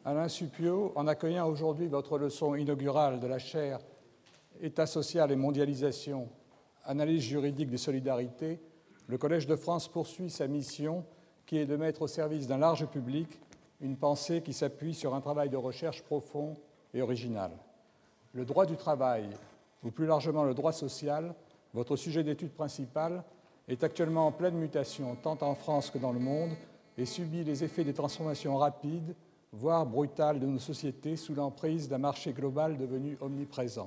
Alain Supiot, en accueillant aujourd'hui votre leçon inaugurale de la chaire État social et mondialisation, analyse juridique des solidarités, le Collège de France poursuit sa mission qui est de mettre au service d'un large public une pensée qui s'appuie sur un travail de recherche profond et original. Le droit du travail, ou plus largement le droit social, votre sujet d'étude principal, est actuellement en pleine mutation tant en France que dans le monde et subit les effets des transformations rapides, voire brutales de nos sociétés sous l'emprise d'un marché global devenu omniprésent.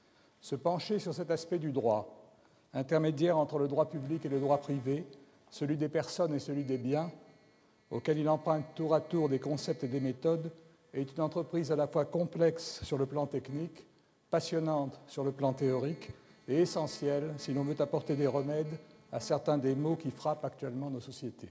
Se pencher sur cet aspect du droit, intermédiaire entre le droit public et le droit privé, celui des personnes et celui des biens, auquel il emprunte tour à tour des concepts et des méthodes, est une entreprise à la fois complexe sur le plan technique, passionnante sur le plan théorique et essentielle si l'on veut apporter des remèdes à certains des maux qui frappent actuellement nos sociétés.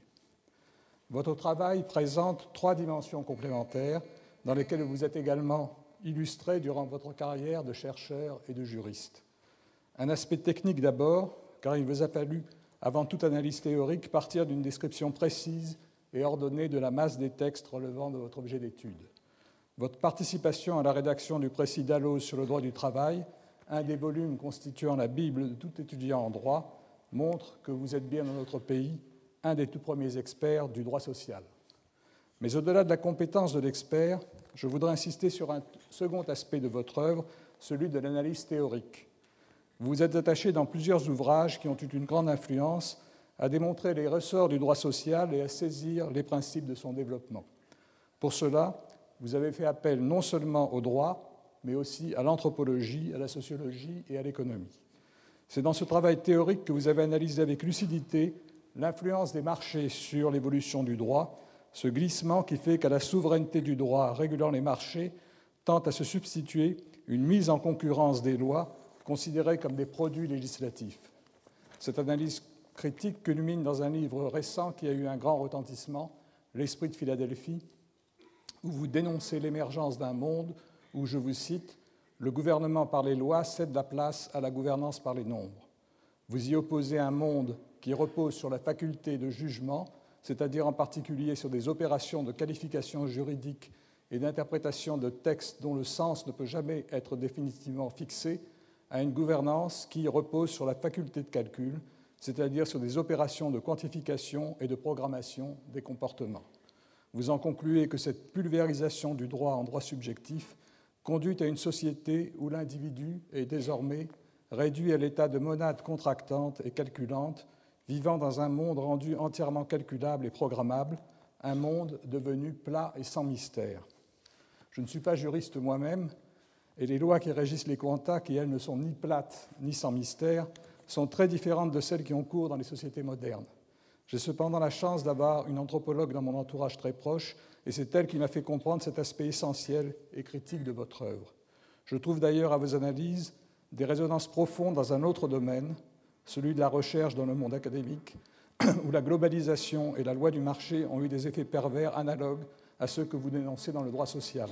Votre travail présente 3 dimensions complémentaires dans lesquelles vous êtes également illustré durant votre carrière de chercheur et de juriste. Un aspect technique d'abord, car il vous a fallu, avant toute analyse théorique, partir d'une description précise et ordonnée de la masse des textes relevant de votre objet d'étude. Votre participation à la rédaction du précis Dalloz sur le droit du travail, un des volumes constituant la Bible de tout étudiant en droit, montre que vous êtes bien dans notre pays un des tout premiers experts du droit social. Mais au-delà de la compétence de l'expert, je voudrais insister sur un second aspect de votre œuvre, celui de l'analyse théorique. Vous vous êtes attaché dans plusieurs ouvrages qui ont eu une grande influence à démontrer les ressorts du droit social et à saisir les principes de son développement. Pour cela, vous avez fait appel non seulement au droit, mais aussi à l'anthropologie, à la sociologie et à l'économie. C'est dans ce travail théorique que vous avez analysé avec lucidité l'influence des marchés sur l'évolution du droit, ce glissement qui fait qu'à la souveraineté du droit régulant les marchés tente à se substituer une mise en concurrence des lois considérées comme des produits législatifs. Cette analyse critique culmine dans un livre récent qui a eu un grand retentissement, L'Esprit de Philadelphie, où vous dénoncez l'émergence d'un monde où, je vous cite, « le gouvernement par les lois cède la place à la gouvernance par les nombres ». Vous y opposez un monde qui repose sur la faculté de jugement, c'est-à-dire en particulier sur des opérations de qualification juridique et d'interprétation de textes dont le sens ne peut jamais être définitivement fixé, à une gouvernance qui repose sur la faculté de calcul, c'est-à-dire sur des opérations de quantification et de programmation des comportements. Vous en concluez que cette pulvérisation du droit en droit subjectif conduit à une société où l'individu est désormais réduit à l'état de monade contractante et calculante, vivant dans un monde rendu entièrement calculable et programmable, un monde devenu plat et sans mystère. Je ne suis pas juriste moi-même, et les lois qui régissent les quantas, qui elles ne sont ni plates ni sans mystère, sont très différentes de celles qui ont cours dans les sociétés modernes. J'ai cependant la chance d'avoir une anthropologue dans mon entourage très proche, et c'est elle qui m'a fait comprendre cet aspect essentiel et critique de votre œuvre. Je trouve d'ailleurs à vos analyses des résonances profondes dans un autre domaine, celui de la recherche dans le monde académique, où la globalisation et la loi du marché ont eu des effets pervers analogues à ceux que vous dénoncez dans le droit social.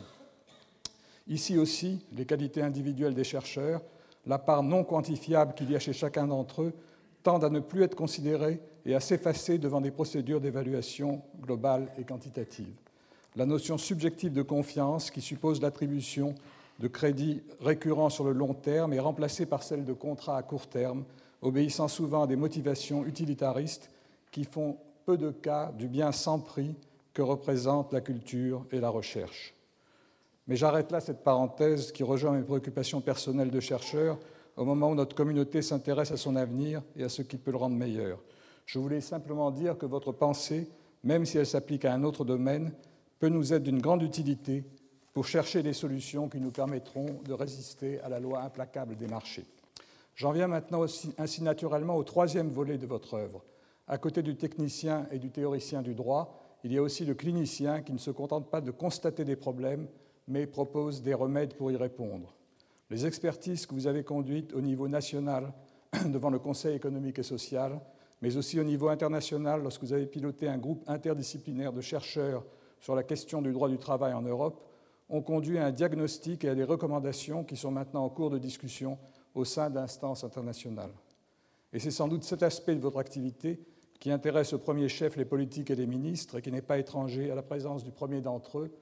Ici aussi, les qualités individuelles des chercheurs, la part non quantifiable qu'il y a chez chacun d'entre eux, tendent à ne plus être considérées et à s'effacer devant des procédures d'évaluation globale et quantitative. La notion subjective de confiance, qui suppose l'attribution de crédits récurrents sur le long terme, est remplacée par celle de contrats à court terme, obéissant souvent à des motivations utilitaristes qui font peu de cas du bien sans prix que représentent la culture et la recherche. Mais j'arrête là cette parenthèse qui rejoint mes préoccupations personnelles de chercheur au moment où notre communauté s'intéresse à son avenir et à ce qui peut le rendre meilleur. Je voulais simplement dire que votre pensée, même si elle s'applique à un autre domaine, peut nous être d'une grande utilité pour chercher des solutions qui nous permettront de résister à la loi implacable des marchés. J'en viens maintenant aussi, ainsi naturellement au 3e volet de votre œuvre. À côté du technicien et du théoricien du droit, il y a aussi le clinicien qui ne se contente pas de constater des problèmes, mais propose des remèdes pour y répondre. Les expertises que vous avez conduites au niveau national devant le Conseil économique et social, mais aussi au niveau international lorsque vous avez piloté un groupe interdisciplinaire de chercheurs sur la question du droit du travail en Europe, ont conduit à un diagnostic et à des recommandations qui sont maintenant en cours de discussion au sein d'instances internationales. Et c'est sans doute cet aspect de votre activité qui intéresse au premier chef les politiques et les ministres et qui n'est pas étranger à la présence du premier d'entre eux,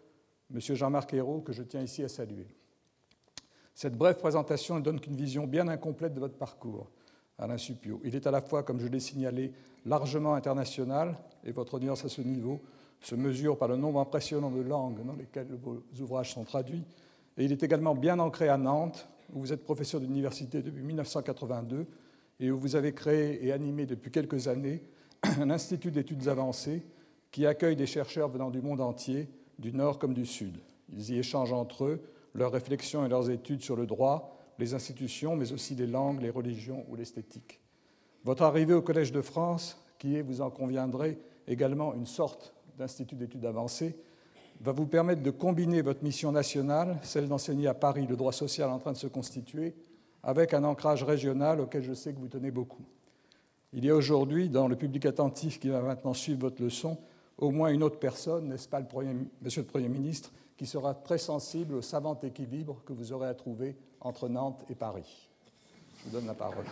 M. Jean-Marc Ayrault, que je tiens ici à saluer. Cette brève présentation ne donne qu'une vision bien incomplète de votre parcours, Alain Supiot. Il est à la fois, comme je l'ai signalé, largement international, et votre audience à ce niveau se mesure par le nombre impressionnant de langues dans lesquelles vos ouvrages sont traduits, et il est également bien ancré à Nantes, où vous êtes professeur d'université depuis 1982 et où vous avez créé et animé depuis quelques années un institut d'études avancées qui accueille des chercheurs venant du monde entier, du Nord comme du Sud. Ils y échangent entre eux leurs réflexions et leurs études sur le droit, les institutions, mais aussi les langues, les religions ou l'esthétique. Votre arrivée au Collège de France, qui est, vous en conviendrez, également une sorte d'institut d'études avancées, va vous permettre de combiner votre mission nationale, celle d'enseigner à Paris le droit social en train de se constituer, avec un ancrage régional auquel je sais que vous tenez beaucoup. Il y a aujourd'hui, dans le public attentif qui va maintenant suivre votre leçon, au moins une autre personne, n'est-ce pas, Monsieur le Premier ministre, qui sera très sensible au savant équilibre que vous aurez à trouver entre Nantes et Paris. Je vous donne la parole.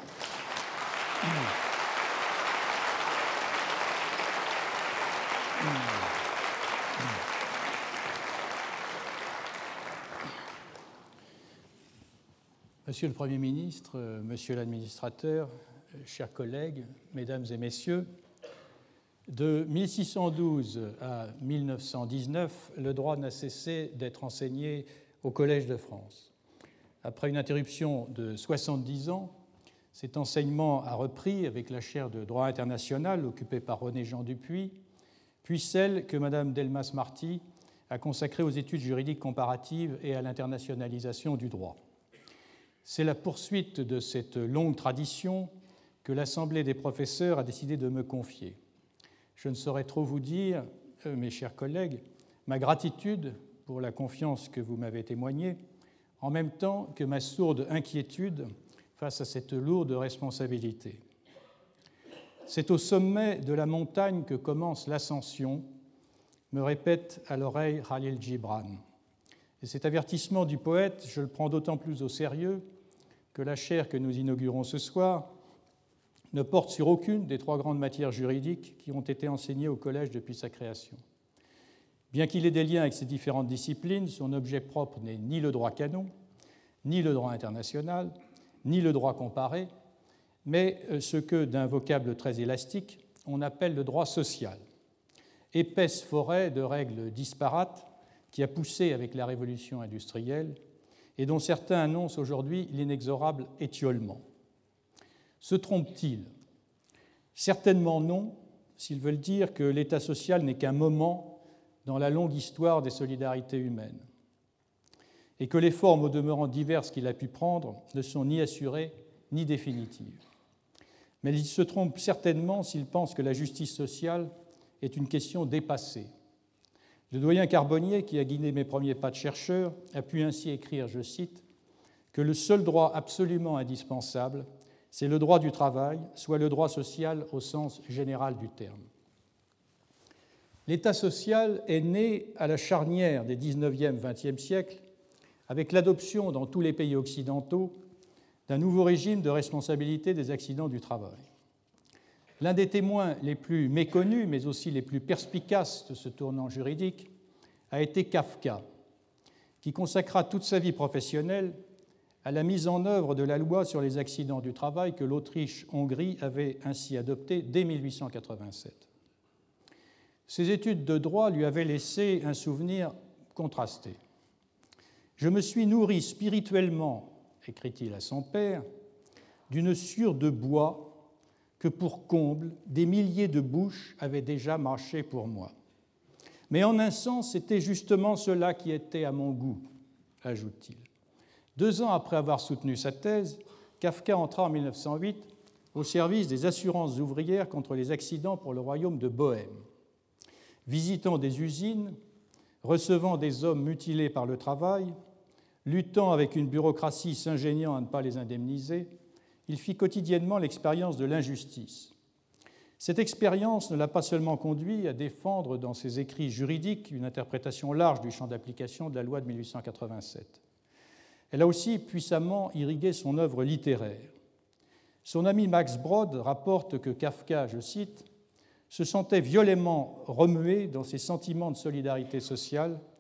Monsieur le Premier ministre, Monsieur l'administrateur, chers collègues, Mesdames et Messieurs, de 1612 à 1919, le droit n'a cessé d'être enseigné au Collège de France. Après une interruption de 70 ans, cet enseignement a repris avec la chaire de droit international occupée par René-Jean Dupuy, puis celle que Mme Delmas-Marty a consacrée aux études juridiques comparatives et à l'internationalisation du droit. C'est la poursuite de cette longue tradition que l'Assemblée des professeurs a décidé de me confier. Je ne saurais trop vous dire, mes chers collègues, ma gratitude pour la confiance que vous m'avez témoignée, en même temps que ma sourde inquiétude face à cette lourde responsabilité. C'est au sommet de la montagne que commence l'ascension, me répète à l'oreille Khalil Gibran. Et cet avertissement du poète, je le prends d'autant plus au sérieux que la chaire que nous inaugurons ce soir ne porte sur aucune des trois grandes matières juridiques qui ont été enseignées au Collège depuis sa création. Bien qu'il ait des liens avec ces différentes disciplines, son objet propre n'est ni le droit canon, ni le droit international, ni le droit comparé, mais ce que, d'un vocable très élastique, on appelle le droit social. Épaisse forêt de règles disparates qui a poussé avec la révolution industrielle et dont certains annoncent aujourd'hui l'inexorable étiolement. Se trompent-ils ? Certainement non, s'ils veulent dire que l'État social n'est qu'un moment dans la longue histoire des solidarités humaines, et que les formes au demeurant diverses qu'il a pu prendre ne sont ni assurées ni définitives. Mais ils se trompent certainement s'ils pensent que la justice sociale est une question dépassée. Le doyen Carbonnier, qui a guidé mes premiers pas de chercheur, a pu ainsi écrire, je cite, que le seul droit absolument indispensable, c'est le droit du travail, soit le droit social au sens général du terme. L'État social est né à la charnière des 19e, 20e siècles avec l'adoption dans tous les pays occidentaux d'un nouveau régime de responsabilité des accidents du travail. L'un des témoins les plus méconnus, mais aussi les plus perspicaces de ce tournant juridique, a été Kafka, qui consacra toute sa vie professionnelle à la mise en œuvre de la loi sur les accidents du travail que l'Autriche-Hongrie avait ainsi adoptée dès 1887. Ses études de droit lui avaient laissé un souvenir contrasté. « Je me suis nourri spirituellement, écrit-il à son père, d'une sciure de bois que pour comble, des milliers de bouches avaient déjà marché pour moi. Mais en un sens, c'était justement cela qui était à mon goût, ajoute-t-il. 2 ans après avoir soutenu sa thèse, Kafka entra en 1908 au service des assurances ouvrières contre les accidents pour le royaume de Bohême. Visitant des usines, recevant des hommes mutilés par le travail, luttant avec une bureaucratie s'ingéniant à ne pas les indemniser, il fit quotidiennement l'expérience de l'injustice. Cette expérience ne l'a pas seulement conduit à défendre dans ses écrits juridiques une interprétation large du champ d'application de la loi de 1887. Elle a aussi puissamment irrigué son œuvre littéraire. Son ami Max Brod rapporte que Kafka, je cite, « se sentait violemment remué dans ses sentiments de solidarité sociale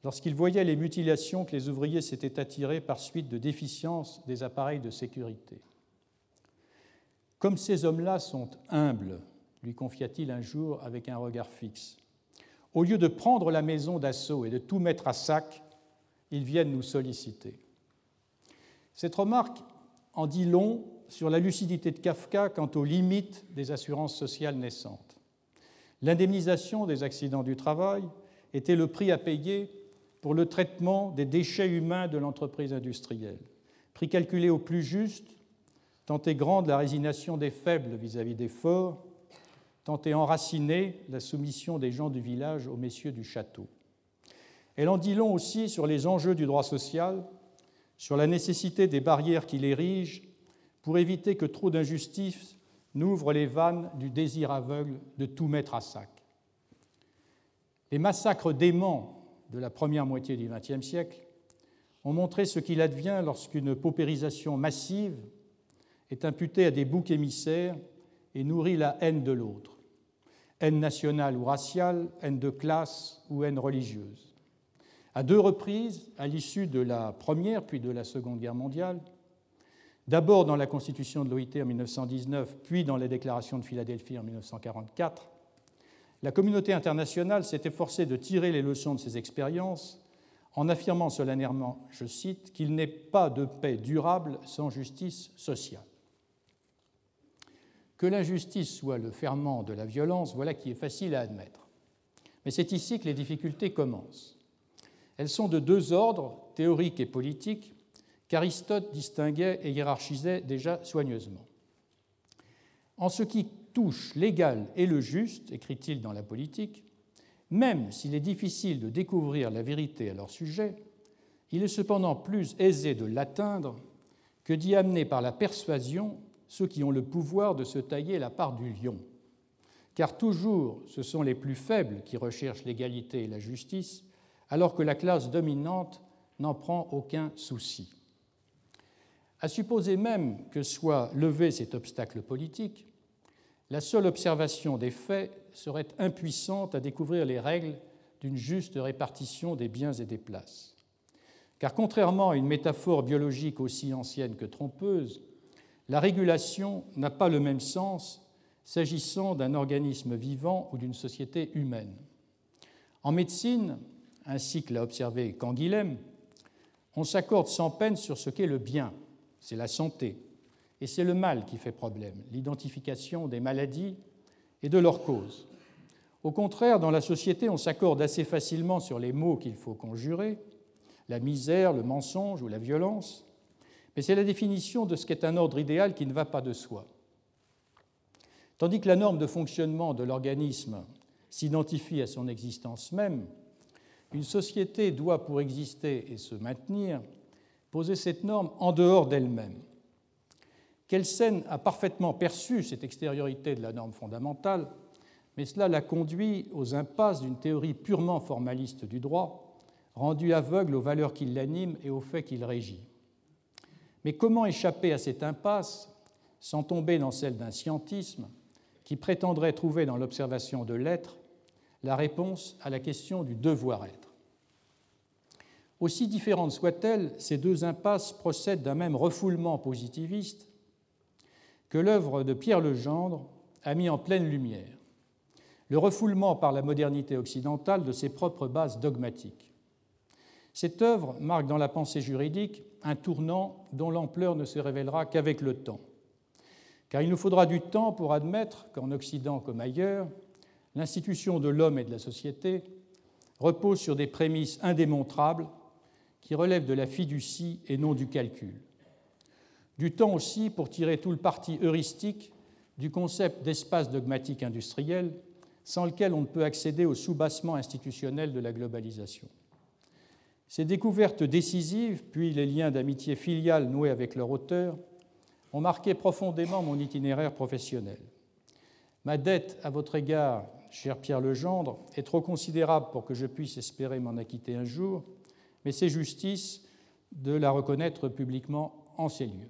lorsqu'il voyait les mutilations que les ouvriers s'étaient attirées par suite de déficiences des appareils de sécurité. « Comme ces hommes-là sont humbles », lui confia-t-il un jour avec un regard fixe. « Au lieu de prendre la maison d'assaut et de tout mettre à sac, ils viennent nous solliciter. » Cette remarque en dit long sur la lucidité de Kafka quant aux limites des assurances sociales naissantes. L'indemnisation des accidents du travail était le prix à payer pour le traitement des déchets humains de l'entreprise industrielle, prix calculé au plus juste, tant est grande la résignation des faibles vis-à-vis des forts, tant est enracinée la soumission des gens du village aux messieurs du château. Elle en dit long aussi sur les enjeux du droit social, sur la nécessité des barrières qu'il érige pour éviter que trop d'injustices n'ouvrent les vannes du désir aveugle de tout mettre à sac. Les massacres déments de la première moitié du XXe siècle ont montré ce qu'il advient lorsqu'une paupérisation massive est imputée à des boucs émissaires et nourrit la haine de l'autre, haine nationale ou raciale, haine de classe ou haine religieuse. À deux reprises, à l'issue de la Première puis de la Seconde Guerre mondiale, d'abord dans la Constitution de l'OIT en 1919, puis dans la Déclaration de Philadelphie en 1944, la communauté internationale s'est efforcée de tirer les leçons de ces expériences en affirmant solennellement, je cite, « qu'il n'est pas de paix durable sans justice sociale ». Que l'injustice soit le ferment de la violence, voilà qui est facile à admettre. Mais c'est ici que les difficultés commencent. Elles sont de deux ordres, théoriques et politiques, qu'Aristote distinguait et hiérarchisait déjà soigneusement. En ce qui touche l'égal et le juste, écrit-il dans la politique, même s'il est difficile de découvrir la vérité à leur sujet, il est cependant plus aisé de l'atteindre que d'y amener par la persuasion ceux qui ont le pouvoir de se tailler la part du lion. Car toujours ce sont les plus faibles qui recherchent l'égalité et la justice, alors que la classe dominante n'en prend aucun souci. À supposer même que soit levé cet obstacle politique, la seule observation des faits serait impuissante à découvrir les règles d'une juste répartition des biens et des places. Car contrairement à une métaphore biologique aussi ancienne que trompeuse, la régulation n'a pas le même sens s'agissant d'un organisme vivant ou d'une société humaine. En médecine, ainsi que l'a observé Canguilhem, on s'accorde sans peine sur ce qu'est le bien, c'est la santé, et c'est le mal qui fait problème, l'identification des maladies et de leurs causes. Au contraire, dans la société, on s'accorde assez facilement sur les maux qu'il faut conjurer, la misère, le mensonge ou la violence, mais c'est la définition de ce qu'est un ordre idéal qui ne va pas de soi. Tandis que la norme de fonctionnement de l'organisme s'identifie à son existence même, une société doit, pour exister et se maintenir, poser cette norme en dehors d'elle-même. Kelsen a parfaitement perçu cette extériorité de la norme fondamentale, mais cela l'a conduit aux impasses d'une théorie purement formaliste du droit, rendue aveugle aux valeurs qui l'animent et aux faits qui le régit. Mais comment échapper à cette impasse sans tomber dans celle d'un scientisme qui prétendrait trouver dans l'observation de l'être la réponse à la question du devoir-être? Aussi différentes soient-elles, ces deux impasses procèdent d'un même refoulement positiviste que l'œuvre de Pierre Legendre a mis en pleine lumière, le refoulement par la modernité occidentale de ses propres bases dogmatiques. Cette œuvre marque dans la pensée juridique un tournant dont l'ampleur ne se révélera qu'avec le temps, car il nous faudra du temps pour admettre qu'en Occident comme ailleurs, l'institution de l'homme et de la société repose sur des prémices indémontrables qui relèvent de la fiducie et non du calcul. Du temps aussi pour tirer tout le parti heuristique du concept d'espace dogmatique industriel sans lequel on ne peut accéder au soubassement institutionnel de la globalisation. Ces découvertes décisives, puis les liens d'amitié filiale noués avec leur auteur, ont marqué profondément mon itinéraire professionnel. Ma dette à votre égard, cher Pierre Legendre, est trop considérable pour que je puisse espérer m'en acquitter un jour, mais c'est justice de la reconnaître publiquement en ces lieux.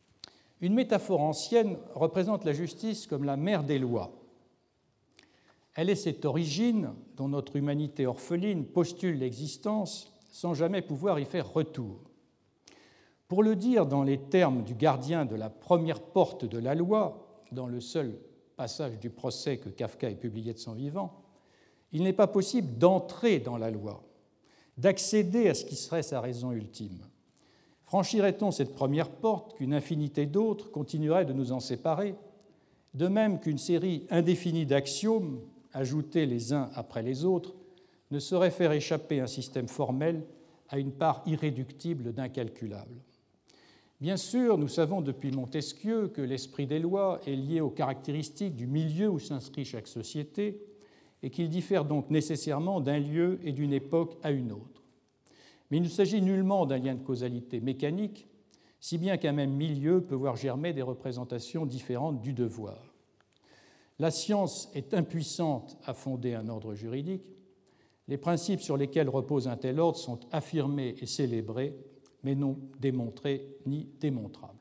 Une métaphore ancienne représente la justice comme la mère des lois. Elle est cette origine dont notre humanité orpheline postule l'existence sans jamais pouvoir y faire retour. Pour le dire dans les termes du gardien de la première porte de la loi, dans le seul passage du procès que Kafka ait publié de son vivant, il n'est pas possible d'entrer dans la loi, d'accéder à ce qui serait sa raison ultime. Franchirait-on cette première porte qu'une infinité d'autres continuerait de nous en séparer, de même qu'une série indéfinie d'axiomes, ajoutés les uns après les autres, ne saurait faire échapper un système formel à une part irréductible d'incalculable. Bien sûr, nous savons depuis Montesquieu que l'esprit des lois est lié aux caractéristiques du milieu où s'inscrit chaque société et qu'il diffère donc nécessairement d'un lieu et d'une époque à une autre. Mais il ne s'agit nullement d'un lien de causalité mécanique, si bien qu'un même milieu peut voir germer des représentations différentes du devoir. La science est impuissante à fonder un ordre juridique. Les principes sur lesquels repose un tel ordre sont affirmés et célébrés, mais non démontrés ni démontrables.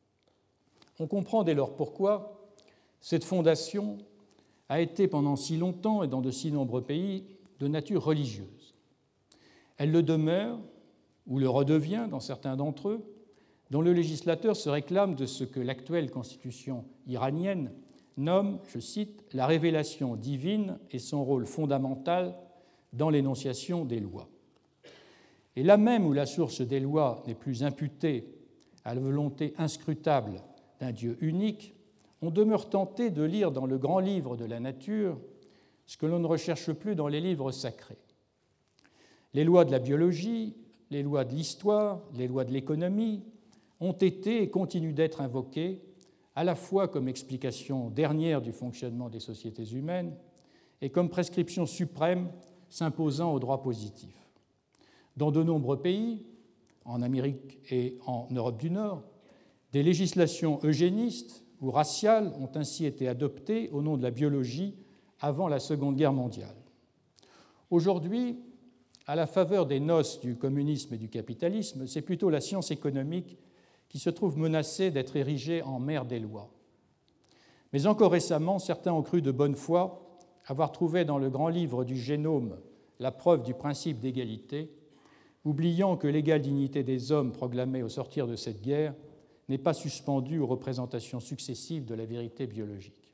On comprend dès lors pourquoi cette fondation a été pendant si longtemps et dans de si nombreux pays de nature religieuse. Elle le demeure, ou le redevient dans certains d'entre eux, dont le législateur se réclame de ce que l'actuelle constitution iranienne nomme, je cite, « la révélation divine et son rôle fondamental dans l'énonciation des lois ». Et là même où la source des lois n'est plus imputée à la volonté inscrutable d'un Dieu unique, on demeure tenté de lire dans le grand livre de la nature ce que l'on ne recherche plus dans les livres sacrés. Les lois de la biologie, les lois de l'histoire, les lois de l'économie ont été et continuent d'être invoquées à la fois comme explication dernière du fonctionnement des sociétés humaines et comme prescription suprême s'imposant au droit positif. Dans de nombreux pays, en Amérique et en Europe du Nord, des législations eugénistes ou raciales ont ainsi été adoptées au nom de la biologie avant la Seconde Guerre mondiale. Aujourd'hui, à la faveur des noces du communisme et du capitalisme, c'est plutôt la science économique qui se trouve menacée d'être érigée en mère des lois. Mais encore récemment, certains ont cru de bonne foi avoir trouvé dans le grand livre du génome la preuve du principe d'égalité, oubliant que l'égale dignité des hommes proclamée au sortir de cette guerre n'est pas suspendue aux représentations successives de la vérité biologique.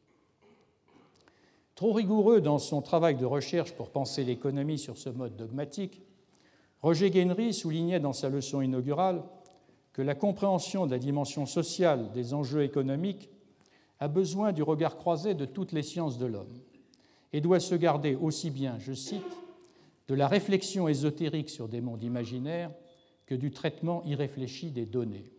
Trop rigoureux dans son travail de recherche pour penser l'économie sur ce mode dogmatique, Roger Guenry soulignait dans sa leçon inaugurale que la compréhension de la dimension sociale des enjeux économiques a besoin du regard croisé de toutes les sciences de l'homme et doit se garder aussi bien, je cite, de la réflexion ésotérique sur des mondes imaginaires que du traitement irréfléchi des données.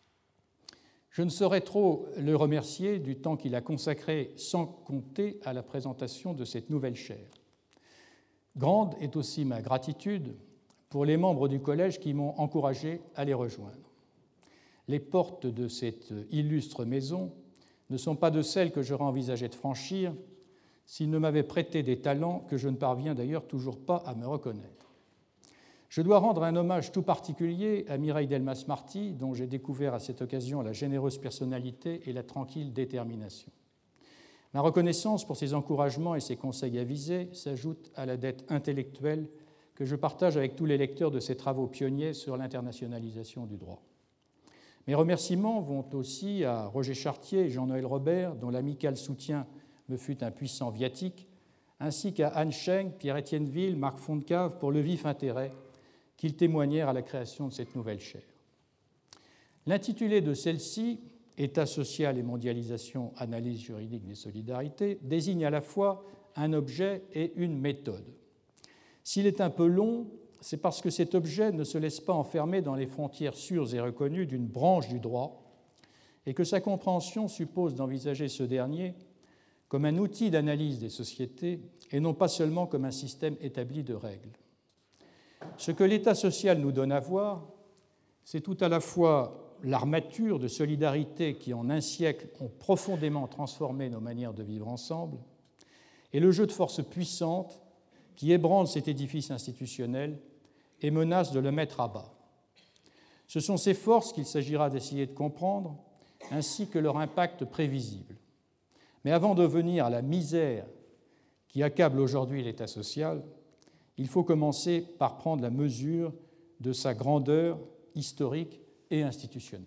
Je ne saurais trop le remercier du temps qu'il a consacré sans compter à la présentation de cette nouvelle chaire. Grande est aussi ma gratitude pour les membres du collège qui m'ont encouragé à les rejoindre. Les portes de cette illustre maison ne sont pas de celles que j'aurais envisagé de franchir s'ils ne m'avaient prêté des talents que je ne parviens d'ailleurs toujours pas à me reconnaître. Je dois rendre un hommage tout particulier à Mireille Delmas-Marty, dont j'ai découvert à cette occasion la généreuse personnalité et la tranquille détermination. Ma reconnaissance pour ses encouragements et ses conseils avisés s'ajoute à la dette intellectuelle que je partage avec tous les lecteurs de ces travaux pionniers sur l'internationalisation du droit. Mes remerciements vont aussi à Roger Chartier et Jean-Noël Robert, dont l'amical soutien me fut un puissant viatique, ainsi qu'à Anne Schenck, Pierre-Étienne Ville, Marc Fontcave pour le vif intérêt qu'ils témoignèrent à la création de cette nouvelle chaire. L'intitulé de celle-ci, État social et mondialisation, analyse juridique des solidarités, désigne à la fois un objet et une méthode. S'il est un peu long, c'est parce que cet objet ne se laisse pas enfermer dans les frontières sûres et reconnues d'une branche du droit et que sa compréhension suppose d'envisager ce dernier comme un outil d'analyse des sociétés et non pas seulement comme un système établi de règles. Ce que l'État social nous donne à voir, c'est tout à la fois l'armature de solidarité qui, en un siècle, ont profondément transformé nos manières de vivre ensemble, et le jeu de forces puissantes qui ébranle cet édifice institutionnel et menace de le mettre à bas. Ce sont ces forces qu'il s'agira d'essayer de comprendre, ainsi que leur impact prévisible. Mais avant de venir à la misère qui accable aujourd'hui l'État social, il faut commencer par prendre la mesure de sa grandeur historique et institutionnelle.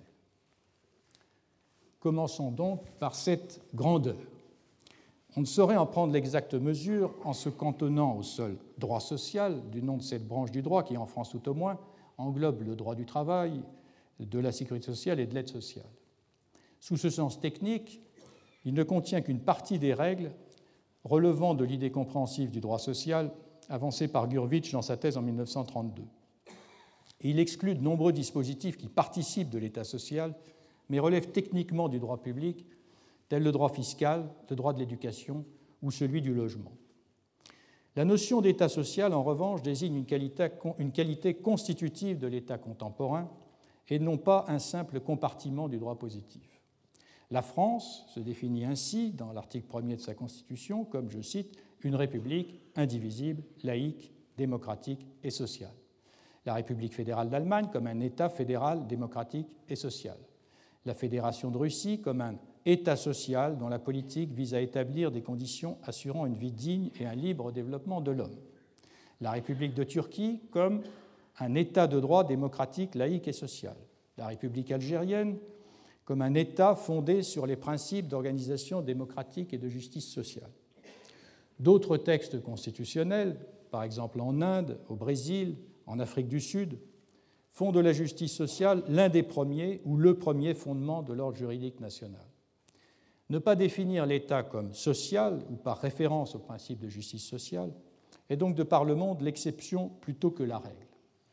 Commençons donc par cette grandeur. On ne saurait en prendre l'exacte mesure en se cantonnant au seul droit social, du nom de cette branche du droit qui, en France tout au moins, englobe le droit du travail, de la sécurité sociale et de l'aide sociale. Sous ce sens technique, il ne contient qu'une partie des règles relevant de l'idée compréhensive du droit social avancée par Gurvitch dans sa thèse en 1932. Et il exclut de nombreux dispositifs qui participent de l'État social, mais relèvent techniquement du droit public, tels le droit fiscal, le droit de l'éducation ou celui du logement. La notion d'État social, en revanche, désigne une qualité constitutive de l'État contemporain et non pas un simple compartiment du droit positif. La France se définit ainsi, dans l'article 1er de sa Constitution, comme, je cite, une république indivisible, laïque, démocratique et sociale. La République fédérale d'Allemagne comme un État fédéral, démocratique et social. La Fédération de Russie comme un État social dont la politique vise à établir des conditions assurant une vie digne et un libre développement de l'homme. La République de Turquie comme un État de droit démocratique, laïque et social. La République algérienne comme un État fondé sur les principes d'organisation démocratique et de justice sociale. D'autres textes constitutionnels, par exemple en Inde, au Brésil, en Afrique du Sud, font de la justice sociale l'un des premiers ou le premier fondement de l'ordre juridique national. Ne pas définir l'État comme social ou par référence au principe de justice sociale est donc de par le monde l'exception plutôt que la règle.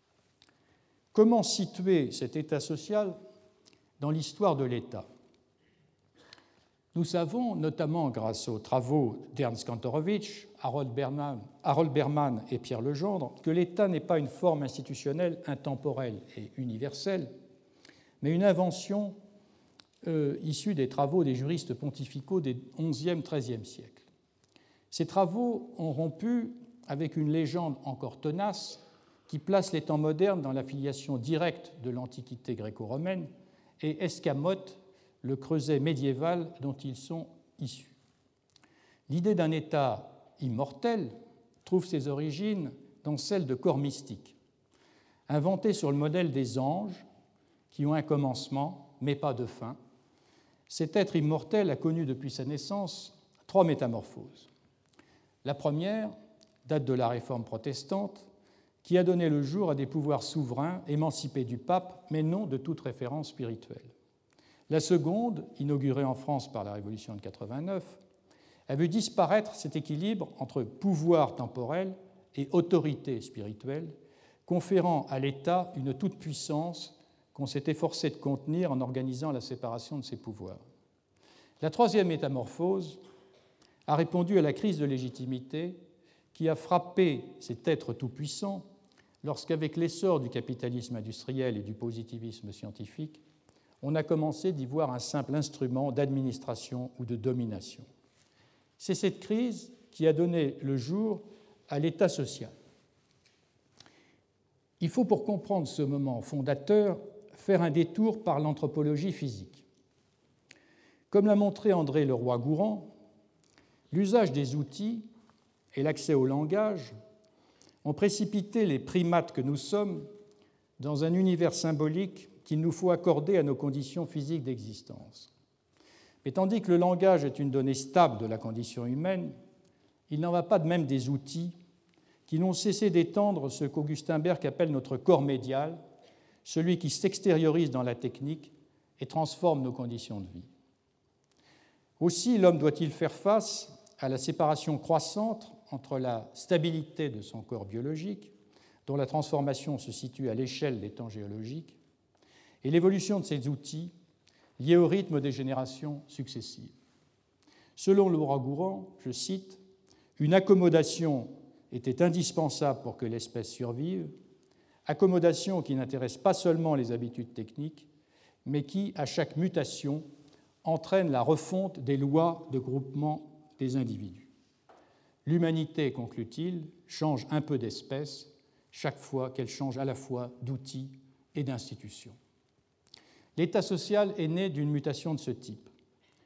Comment situer cet État social dans l'histoire de l'État? Nous savons, notamment grâce aux travaux d'Ernst Kantorowicz, Harold Berman et Pierre Legendre, que l'État n'est pas une forme institutionnelle intemporelle et universelle, mais une invention issue des travaux des juristes pontificaux des XIe, XIIIe siècles. Ces travaux ont rompu avec une légende encore tenace qui place les temps modernes dans la filiation directe de l'Antiquité gréco-romaine et escamote le creuset médiéval dont ils sont issus. L'idée d'un État immortel trouve ses origines dans celle de corps mystiques, inventés sur le modèle des anges qui ont un commencement mais pas de fin. Cet être immortel a connu depuis sa naissance 3 métamorphoses. La première date de la Réforme protestante qui a donné le jour à des pouvoirs souverains émancipés du pape mais non de toute référence spirituelle. La seconde, inaugurée en France par la Révolution de 89, a vu disparaître cet équilibre entre pouvoir temporel et autorité spirituelle, conférant à l'État une toute-puissance qu'on s'est efforcé de contenir en organisant la séparation de ses pouvoirs. La troisième métamorphose a répondu à la crise de légitimité qui a frappé cet être tout-puissant lorsqu'avec l'essor du capitalisme industriel et du positivisme scientifique, on a commencé d'y voir un simple instrument d'administration ou de domination. C'est cette crise qui a donné le jour à l'État social. Il faut, pour comprendre ce moment fondateur, faire un détour par l'anthropologie physique. Comme l'a montré André Leroi-Gourhan, l'usage des outils et l'accès au langage ont précipité les primates que nous sommes dans un univers symbolique qu'il nous faut accorder à nos conditions physiques d'existence. Mais tandis que le langage est une donnée stable de la condition humaine, il n'en va pas de même des outils qui n'ont cessé d'étendre ce qu'Augustin Berg appelle notre corps médial, celui qui s'extériorise dans la technique et transforme nos conditions de vie. Aussi, l'homme doit-il faire face à la séparation croissante entre la stabilité de son corps biologique, dont la transformation se situe à l'échelle des temps géologiques, et l'évolution de ces outils liés au rythme des générations successives. Selon Leroi-Gourhan, je cite, « Une accommodation était indispensable pour que l'espèce survive, accommodation qui n'intéresse pas seulement les habitudes techniques, mais qui, à chaque mutation, entraîne la refonte des lois de groupement des individus. L'humanité, conclut-il, change un peu d'espèce chaque fois qu'elle change à la fois d'outils et d'institutions. » L'État social est né d'une mutation de ce type.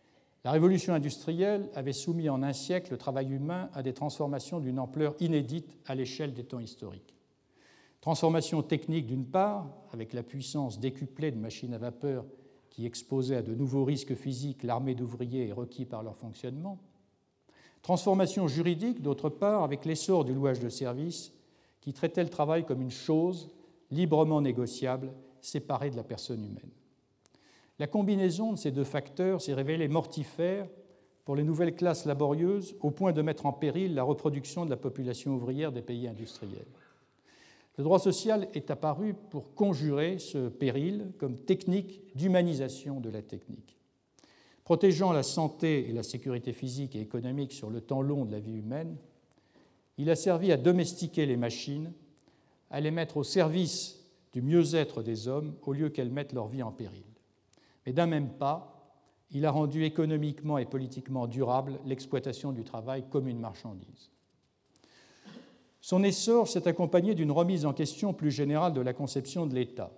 La révolution industrielle avait soumis en un siècle le travail humain à des transformations d'une ampleur inédite à l'échelle des temps historiques. Transformation technique d'une part, avec la puissance décuplée de machines à vapeur qui exposait à de nouveaux risques physiques l'armée d'ouvriers requis par leur fonctionnement. Transformation juridique d'autre part, avec l'essor du louage de service qui traitait le travail comme une chose librement négociable, séparée de la personne humaine. La combinaison de ces deux facteurs s'est révélée mortifère pour les nouvelles classes laborieuses au point de mettre en péril la reproduction de la population ouvrière des pays industriels. Le droit social est apparu pour conjurer ce péril comme technique d'humanisation de la technique. Protégeant la santé et la sécurité physique et économique sur le temps long de la vie humaine, il a servi à domestiquer les machines, à les mettre au service du mieux-être des hommes au lieu qu'elles mettent leur vie en péril. Mais d'un même pas, il a rendu économiquement et politiquement durable l'exploitation du travail comme une marchandise. Son essor s'est accompagné d'une remise en question plus générale de la conception de l'État.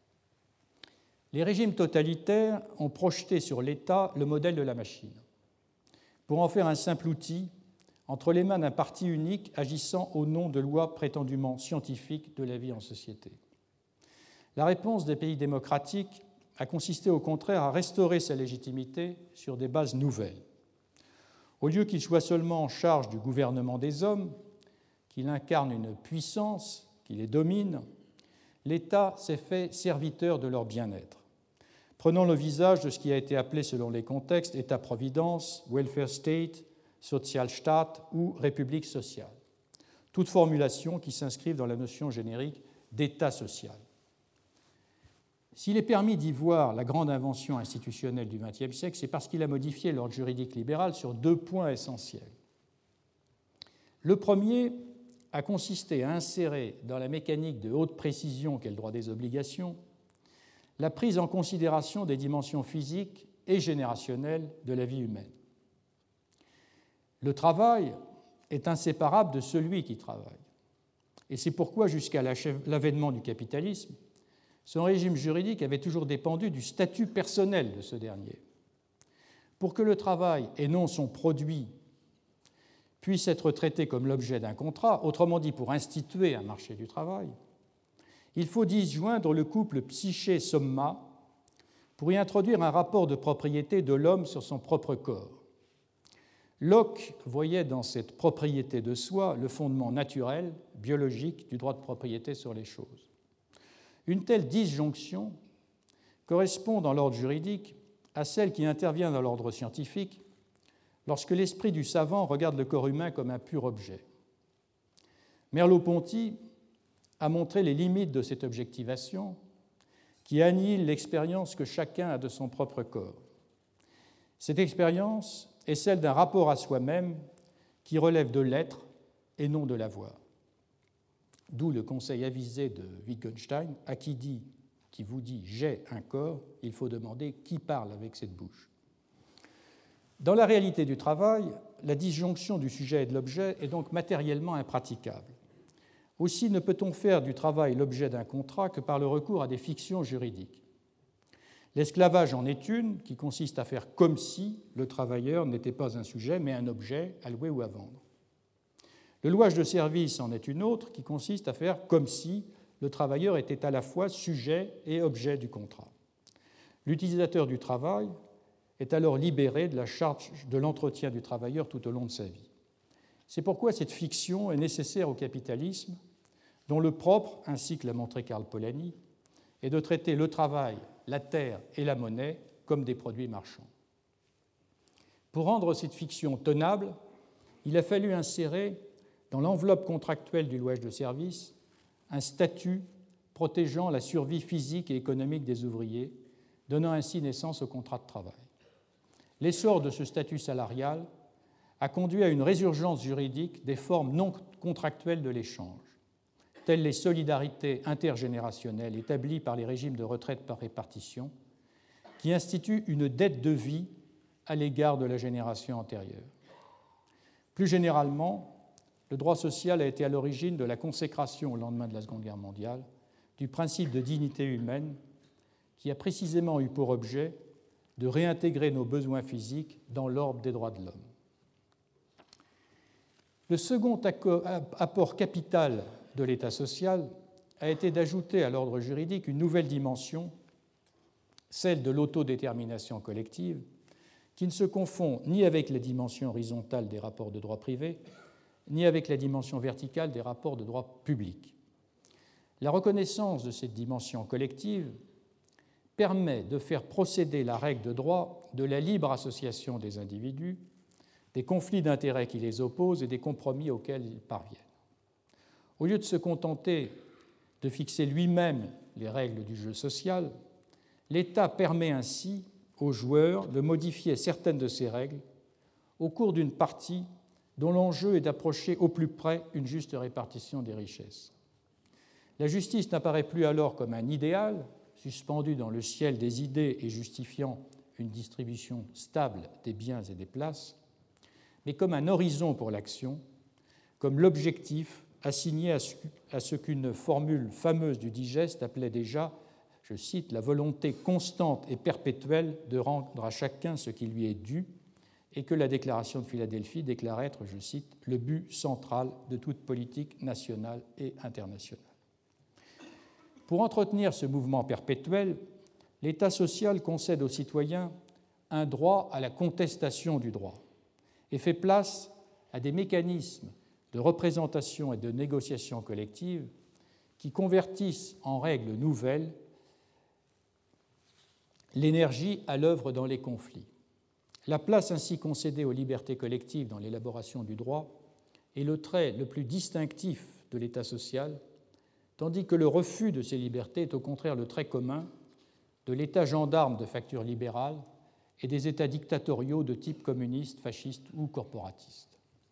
Les régimes totalitaires ont projeté sur l'État le modèle de la machine, pour en faire un simple outil entre les mains d'un parti unique agissant au nom de lois prétendument scientifiques de la vie en société. La réponse des pays démocratiques a consisté au contraire à restaurer sa légitimité sur des bases nouvelles. Au lieu qu'il soit seulement en charge du gouvernement des hommes, qu'il incarne une puissance qui les domine, l'État s'est fait serviteur de leur bien-être, prenant le visage de ce qui a été appelé selon les contextes État-providence, welfare state, Sozialstaat ou République sociale, toutes formulations qui s'inscrivent dans la notion générique d'État social. S'il est permis d'y voir la grande invention institutionnelle du XXe siècle, c'est parce qu'il a modifié l'ordre juridique libéral sur deux points essentiels. Le premier a consisté à insérer dans la mécanique de haute précision qu'est le droit des obligations la prise en considération des dimensions physiques et générationnelles de la vie humaine. Le travail est inséparable de celui qui travaille. Et c'est pourquoi, jusqu'à l'avènement du capitalisme, son régime juridique avait toujours dépendu du statut personnel de ce dernier. Pour que le travail, et non son produit, puisse être traité comme l'objet d'un contrat, autrement dit pour instituer un marché du travail, il faut disjoindre le couple psyché-somma pour y introduire un rapport de propriété de l'homme sur son propre corps. Locke voyait dans cette propriété de soi le fondement naturel, biologique, du droit de propriété sur les choses. Une telle disjonction correspond dans l'ordre juridique à celle qui intervient dans l'ordre scientifique lorsque l'esprit du savant regarde le corps humain comme un pur objet. Merleau-Ponty a montré les limites de cette objectivation qui annihile l'expérience que chacun a de son propre corps. Cette expérience est celle d'un rapport à soi-même qui relève de l'être et non de l'avoir. D'où le conseil avisé de Wittgenstein, à qui vous dit « j'ai un corps », il faut demander qui parle avec cette bouche. Dans la réalité du travail, la disjonction du sujet et de l'objet est donc matériellement impraticable. Aussi ne peut-on faire du travail l'objet d'un contrat que par le recours à des fictions juridiques. L'esclavage en est une qui consiste à faire comme si le travailleur n'était pas un sujet mais un objet à louer ou à vendre. Le louage de service en est une autre qui consiste à faire comme si le travailleur était à la fois sujet et objet du contrat. L'utilisateur du travail est alors libéré de la charge de l'entretien du travailleur tout au long de sa vie. C'est pourquoi cette fiction est nécessaire au capitalisme, dont le propre, ainsi que l'a montré Karl Polanyi, est de traiter le travail, la terre et la monnaie comme des produits marchands. Pour rendre cette fiction tenable, il a fallu insérer dans l'enveloppe contractuelle du louage de service un statut protégeant la survie physique et économique des ouvriers, donnant ainsi naissance au contrat de travail. L'essor de ce statut salarial a conduit à une résurgence juridique des formes non contractuelles de l'échange, telles les solidarités intergénérationnelles établies par les régimes de retraite par répartition, qui instituent une dette de vie à l'égard de la génération antérieure. Plus généralement, le droit social a été à l'origine de la consécration au lendemain de la Seconde Guerre mondiale du principe de dignité humaine qui a précisément eu pour objet de réintégrer nos besoins physiques dans l'ordre des droits de l'homme. Le second apport capital de l'État social a été d'ajouter à l'ordre juridique une nouvelle dimension, celle de l'autodétermination collective, qui ne se confond ni avec la dimension horizontale des rapports de droit privé, ni avec la dimension verticale des rapports de droit public. La reconnaissance de cette dimension collective permet de faire procéder la règle de droit de la libre association des individus, des conflits d'intérêts qui les opposent et des compromis auxquels ils parviennent. Au lieu de se contenter de fixer lui-même les règles du jeu social, l'État permet ainsi aux joueurs de modifier certaines de ces règles au cours d'une partie dont l'enjeu est d'approcher au plus près une juste répartition des richesses. La justice n'apparaît plus alors comme un idéal suspendu dans le ciel des idées et justifiant une distribution stable des biens et des places, mais comme un horizon pour l'action, comme l'objectif assigné à ce qu'une formule fameuse du digeste appelait déjà, je cite, « la volonté constante et perpétuelle de rendre à chacun ce qui lui est dû », et que la déclaration de Philadelphie déclare être, je cite, « le but central de toute politique nationale et internationale ». Pour entretenir ce mouvement perpétuel, l'État social concède aux citoyens un droit à la contestation du droit et fait place à des mécanismes de représentation et de négociation collective qui convertissent en règles nouvelles l'énergie à l'œuvre dans les conflits. La place ainsi concédée aux libertés collectives dans l'élaboration du droit est le trait le plus distinctif de l'État social, tandis que le refus de ces libertés est au contraire le trait commun de l'État gendarme de facture libérale et des États dictatoriaux de type communiste, fasciste ou corporatiste.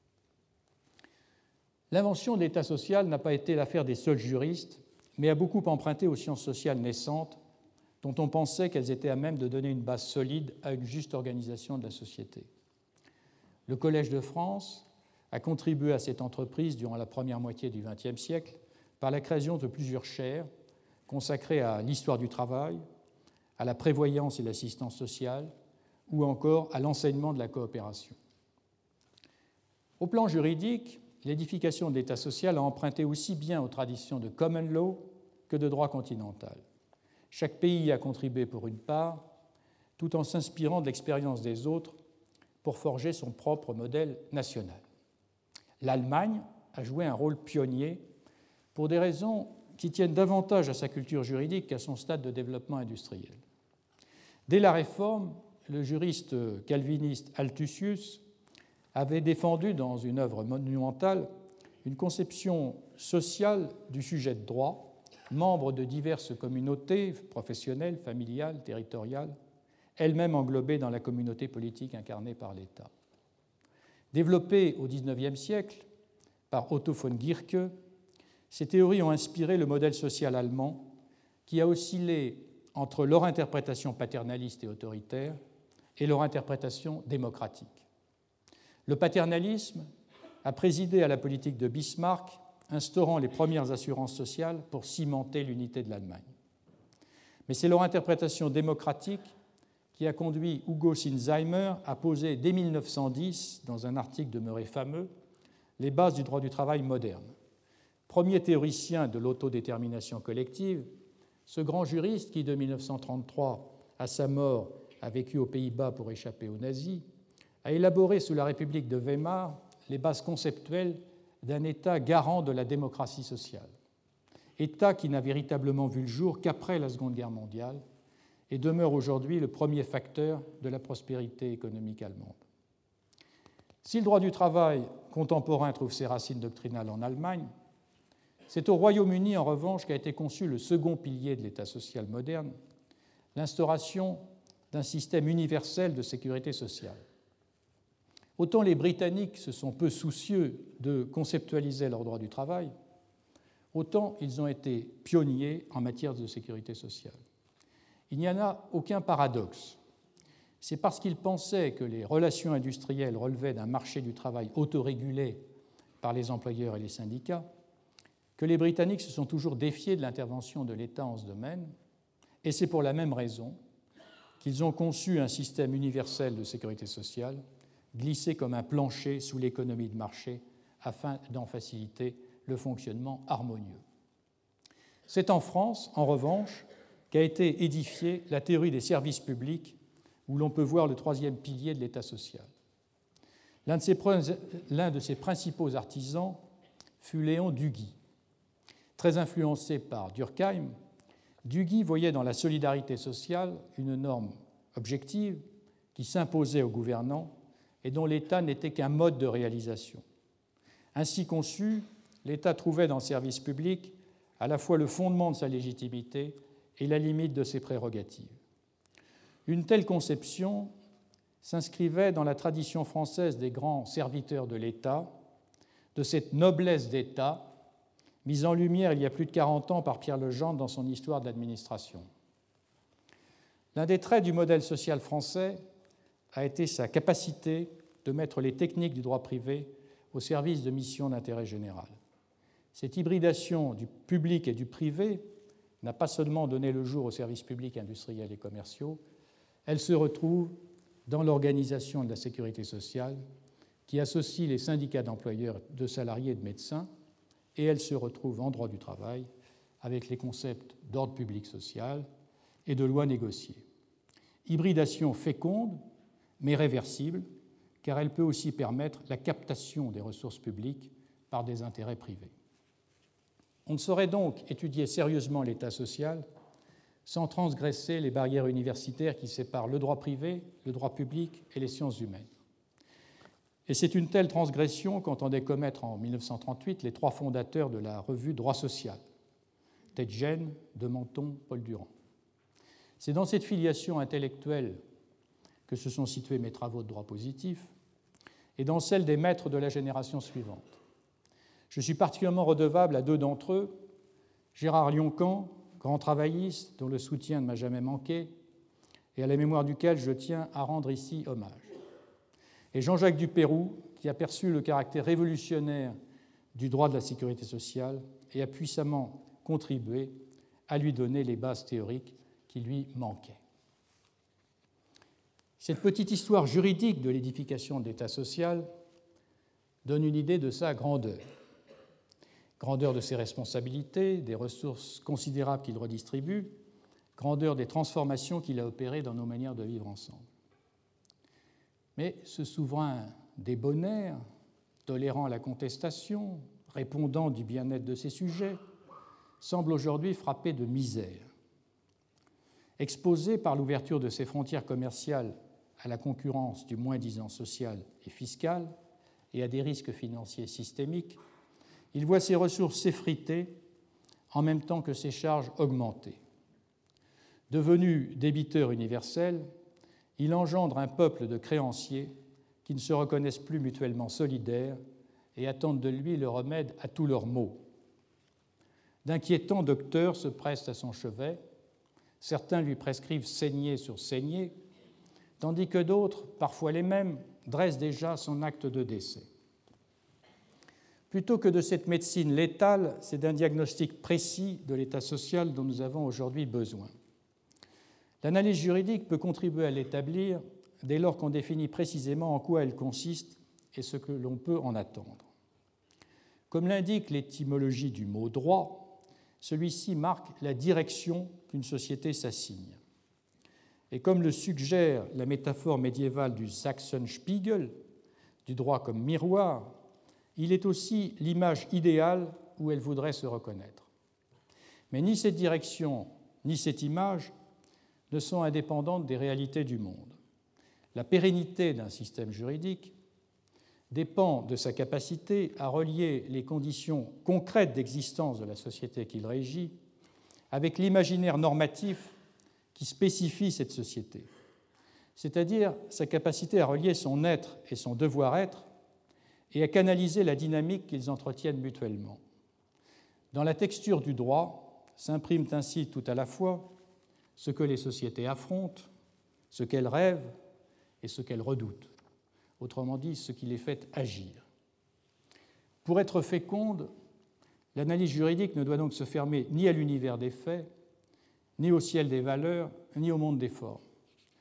L'invention de l'État social n'a pas été l'affaire des seuls juristes, mais a beaucoup emprunté aux sciences sociales naissantes, dont on pensait qu'elles étaient à même de donner une base solide à une juste organisation de la société. Le Collège de France a contribué à cette entreprise durant la première moitié du XXe siècle par la création de plusieurs chaires consacrées à l'histoire du travail, à la prévoyance et l'assistance sociale, ou encore à l'enseignement de la coopération. Au plan juridique, l'édification de l'État social a emprunté aussi bien aux traditions de common law que de droit continental. Chaque pays y a contribué pour une part, tout en s'inspirant de l'expérience des autres pour forger son propre modèle national. L'Allemagne a joué un rôle pionnier pour des raisons qui tiennent davantage à sa culture juridique qu'à son stade de développement industriel. Dès la Réforme, le juriste calviniste Althusius avait défendu dans une œuvre monumentale une conception sociale du sujet de droit, membre de diverses communautés professionnelles, familiales, territoriales, elles-mêmes englobées dans la communauté politique incarnée par l'État. Développées au XIXe siècle par Otto von Guercke, ces théories ont inspiré le modèle social allemand qui a oscillé entre leur interprétation paternaliste et autoritaire et leur interprétation démocratique. Le paternalisme a présidé à la politique de Bismarck, instaurant les premières assurances sociales pour cimenter l'unité de l'Allemagne. Mais c'est leur interprétation démocratique qui a conduit Hugo Sinsheimer à poser dès 1910, dans un article demeuré fameux, les bases du droit du travail moderne. Premier théoricien de l'autodétermination collective, ce grand juriste qui, de 1933 à sa mort, a vécu aux Pays-Bas pour échapper aux nazis, a élaboré sous la République de Weimar les bases conceptuelles d'un État garant de la démocratie sociale, État qui n'a véritablement vu le jour qu'après la Seconde Guerre mondiale et demeure aujourd'hui le premier facteur de la prospérité économique allemande. Si le droit du travail contemporain trouve ses racines doctrinales en Allemagne, c'est au Royaume-Uni, en revanche, qu'a été conçu le second pilier de l'État social moderne, l'instauration d'un système universel de sécurité sociale. Autant les Britanniques se sont peu soucieux de conceptualiser leur droit du travail, autant ils ont été pionniers en matière de sécurité sociale. Il n'y en a aucun paradoxe. C'est parce qu'ils pensaient que les relations industrielles relevaient d'un marché du travail autorégulé par les employeurs et les syndicats que les Britanniques se sont toujours défiés de l'intervention de l'État en ce domaine, et c'est pour la même raison qu'ils ont conçu un système universel de sécurité sociale, glissé comme un plancher sous l'économie de marché afin d'en faciliter le fonctionnement harmonieux. C'est en France, en revanche, qu'a été édifiée la théorie des services publics, où l'on peut voir le troisième pilier de l'État social. L'un de ses principaux artisans fut Léon Duguy. Très influencé par Durkheim, Duguy voyait dans la solidarité sociale une norme objective qui s'imposait aux gouvernants et dont l'État n'était qu'un mode de réalisation. Ainsi conçu, l'État trouvait dans le service public à la fois le fondement de sa légitimité et la limite de ses prérogatives. Une telle conception s'inscrivait dans la tradition française des grands serviteurs de l'État, de cette noblesse d'État mise en lumière il y a plus de 40 ans par Pierre Legendre dans son Histoire de l'administration. L'un des traits du modèle social français a été sa capacité de mettre les techniques du droit privé au service de missions d'intérêt général. Cette hybridation du public et du privé n'a pas seulement donné le jour aux services publics industriels et commerciaux, elle se retrouve dans l'organisation de la sécurité sociale qui associe les syndicats d'employeurs, de salariés et de médecins, et elle se retrouve en droit du travail avec les concepts d'ordre public social et de loi négociée. Hybridation féconde, mais réversible, car elle peut aussi permettre la captation des ressources publiques par des intérêts privés. On ne saurait donc étudier sérieusement l'État social sans transgresser les barrières universitaires qui séparent le droit privé, le droit public et les sciences humaines. Et c'est une telle transgression qu'entendaient commettre en 1938 les trois fondateurs de la revue Droit social, Tête Gène, De Menton, Paul Durand. C'est dans cette filiation intellectuelle que se sont situés mes travaux de droit positif et dans celle des maîtres de la génération suivante. Je suis particulièrement redevable à deux d'entre eux, Gérard Lioncan, grand travailliste dont le soutien ne m'a jamais manqué et à la mémoire duquel je tiens à rendre ici hommage, et Jean-Jacques Dupeyroux, qui a perçu le caractère révolutionnaire du droit de la sécurité sociale et a puissamment contribué à lui donner les bases théoriques qui lui manquaient. Cette petite histoire juridique de l'édification de l'État social donne une idée de sa grandeur. Grandeur de ses responsabilités, des ressources considérables qu'il redistribue, grandeur des transformations qu'il a opérées dans nos manières de vivre ensemble. Mais ce souverain débonnaire, tolérant la contestation, répondant du bien-être de ses sujets, semble aujourd'hui frappé de misère. Exposé par l'ouverture de ses frontières commerciales à la concurrence du moins-disant social et fiscal et à des risques financiers systémiques, il voit ses ressources s'effriter en même temps que ses charges augmenter. Devenu débiteur universel, il engendre un peuple de créanciers qui ne se reconnaissent plus mutuellement solidaires et attendent de lui le remède à tous leurs maux. D'inquiétants docteurs se pressent à son chevet, certains lui prescrivent saignée sur saignée, tandis que d'autres, parfois les mêmes, dressent déjà son acte de décès. Plutôt que de cette médecine létale, c'est d'un diagnostic précis de l'état social dont nous avons aujourd'hui besoin. L'analyse juridique peut contribuer à l'établir dès lors qu'on définit précisément en quoi elle consiste et ce que l'on peut en attendre. Comme l'indique l'étymologie du mot « droit », celui-ci marque la direction qu'une société s'assigne. Et comme le suggère la métaphore médiévale du Sachsenspiegel, du droit comme miroir, il est aussi l'image idéale où elle voudrait se reconnaître. Mais ni cette direction, ni cette image ne sont indépendantes des réalités du monde. La pérennité d'un système juridique dépend de sa capacité à relier les conditions concrètes d'existence de la société qu'il régit avec l'imaginaire normatif qui spécifie cette société, c'est-à-dire sa capacité à relier son être et son devoir-être et à canaliser la dynamique qu'ils entretiennent mutuellement. Dans la texture du droit s'impriment ainsi tout à la fois ce que les sociétés affrontent, ce qu'elles rêvent et ce qu'elles redoutent, autrement dit, ce qui les fait agir. Pour être féconde, l'analyse juridique ne doit donc se fermer ni à l'univers des faits, ni au ciel des valeurs, ni au monde des formes.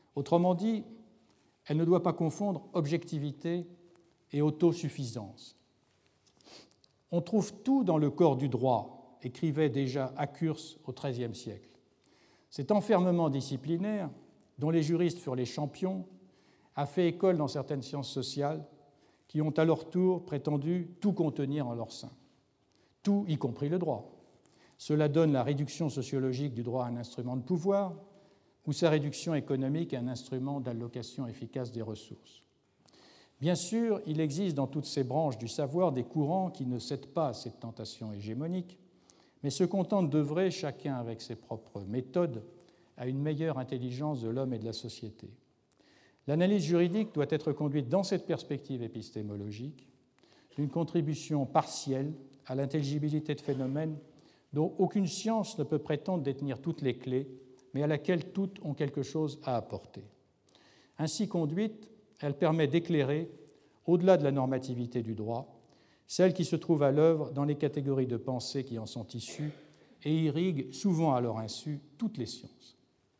Autrement dit, elle ne doit pas confondre objectivité et autosuffisance. On trouve tout dans le corps du droit, écrivait déjà Accurs au XIIIe siècle. Cet enfermement disciplinaire, dont les juristes furent les champions, a fait école dans certaines sciences sociales qui ont à leur tour prétendu tout contenir en leur sein. Tout, y compris le droit. Cela donne la réduction sociologique du droit à un instrument de pouvoir ou sa réduction économique à un instrument d'allocation efficace des ressources. Bien sûr, il existe dans toutes ces branches du savoir des courants qui ne cèdent pas à cette tentation hégémonique, mais se contentent d'œuvrer, chacun avec ses propres méthodes, à une meilleure intelligence de l'homme et de la société. L'analyse juridique doit être conduite dans cette perspective épistémologique, d'une contribution partielle à l'intelligibilité de phénomènes dont aucune science ne peut prétendre détenir toutes les clés, mais à laquelle toutes ont quelque chose à apporter. Ainsi conduite, elle permet d'éclairer, au-delà de la normativité du droit, celle qui se trouve à l'œuvre dans les catégories de pensée qui en sont issues et irrigue, souvent à leur insu, toutes les sciences.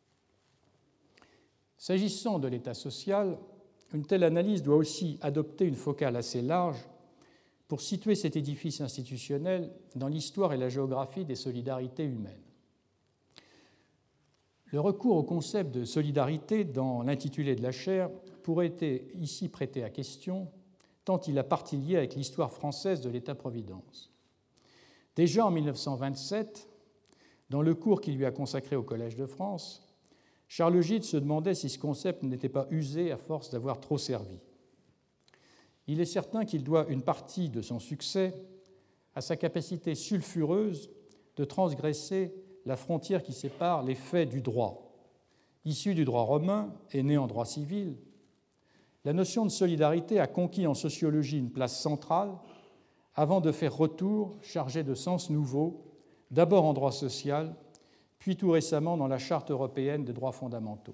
S'agissant de l'état social, une telle analyse doit aussi adopter une focale assez large pour situer cet édifice institutionnel dans l'histoire et la géographie des solidarités humaines. Le recours au concept de solidarité dans l'intitulé de la chaire pourrait être ici prêté à question, tant il a partie liée avec l'histoire française de l'État-providence. Déjà en 1927, dans le cours qu'il lui a consacré au Collège de France, Charles Gide se demandait si ce concept n'était pas usé à force d'avoir trop servi. Il est certain qu'il doit une partie de son succès à sa capacité sulfureuse de transgresser la frontière qui sépare les faits du droit. Issu du droit romain et né en droit civil, la notion de solidarité a conquis en sociologie une place centrale avant de faire retour chargé de sens nouveaux, d'abord en droit social, puis tout récemment dans la Charte européenne des droits fondamentaux.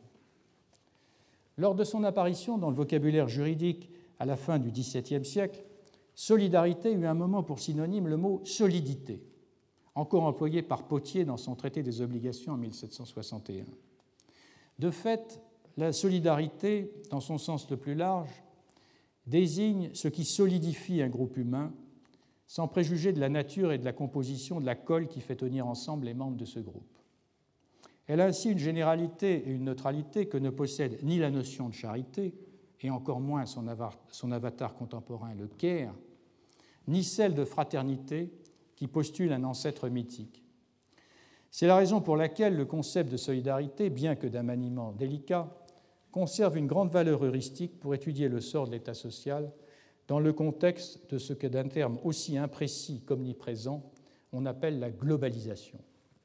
Lors de son apparition dans le vocabulaire juridique à la fin du XVIIe siècle, solidarité eut un moment pour synonyme le mot solidité, encore employé par Pottier dans son traité des obligations en 1761. De fait, la solidarité, dans son sens le plus large, désigne ce qui solidifie un groupe humain, sans préjuger de la nature et de la composition de la colle qui fait tenir ensemble les membres de ce groupe. Elle a ainsi une généralité et une neutralité que ne possède ni la notion de charité, et encore moins son avatar contemporain, le care, ni celle de fraternité qui postule un ancêtre mythique. C'est la raison pour laquelle le concept de solidarité, bien que d'un maniement délicat, conserve une grande valeur heuristique pour étudier le sort de l'État social dans le contexte de ce que d'un terme aussi imprécis qu'omniprésent, on appelle la globalisation.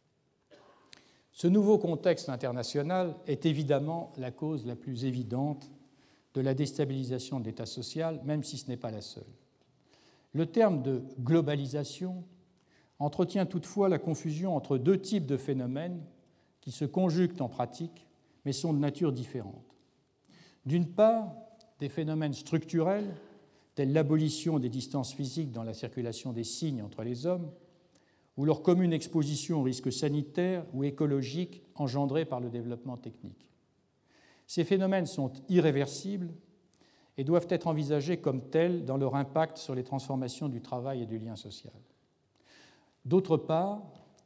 Ce nouveau contexte international est évidemment la cause la plus évidente de la déstabilisation de l'État social, même si ce n'est pas la seule. Le terme de globalisation entretient toutefois la confusion entre deux types de phénomènes qui se conjuguent en pratique, mais sont de nature différente. D'une part, des phénomènes structurels, tels l'abolition des distances physiques dans la circulation des signes entre les hommes, ou leur commune exposition aux risques sanitaires ou écologiques engendrés par le développement technique. Ces phénomènes sont irréversibles et doivent être envisagés comme tels dans leur impact sur les transformations du travail et du lien social. D'autre part,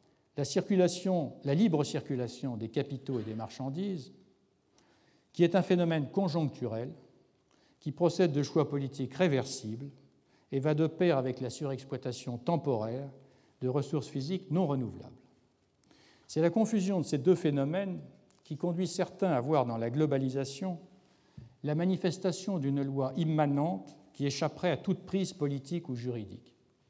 la libre circulation des capitaux et des marchandises, qui est un phénomène conjoncturel, qui procède de choix politiques réversibles et va de pair avec la surexploitation temporaire de ressources physiques non renouvelables. C'est la confusion de ces deux phénomènes qui conduit certains à voir dans la globalisation la manifestation d'une loi immanente qui échapperait à toute prise politique ou juridique.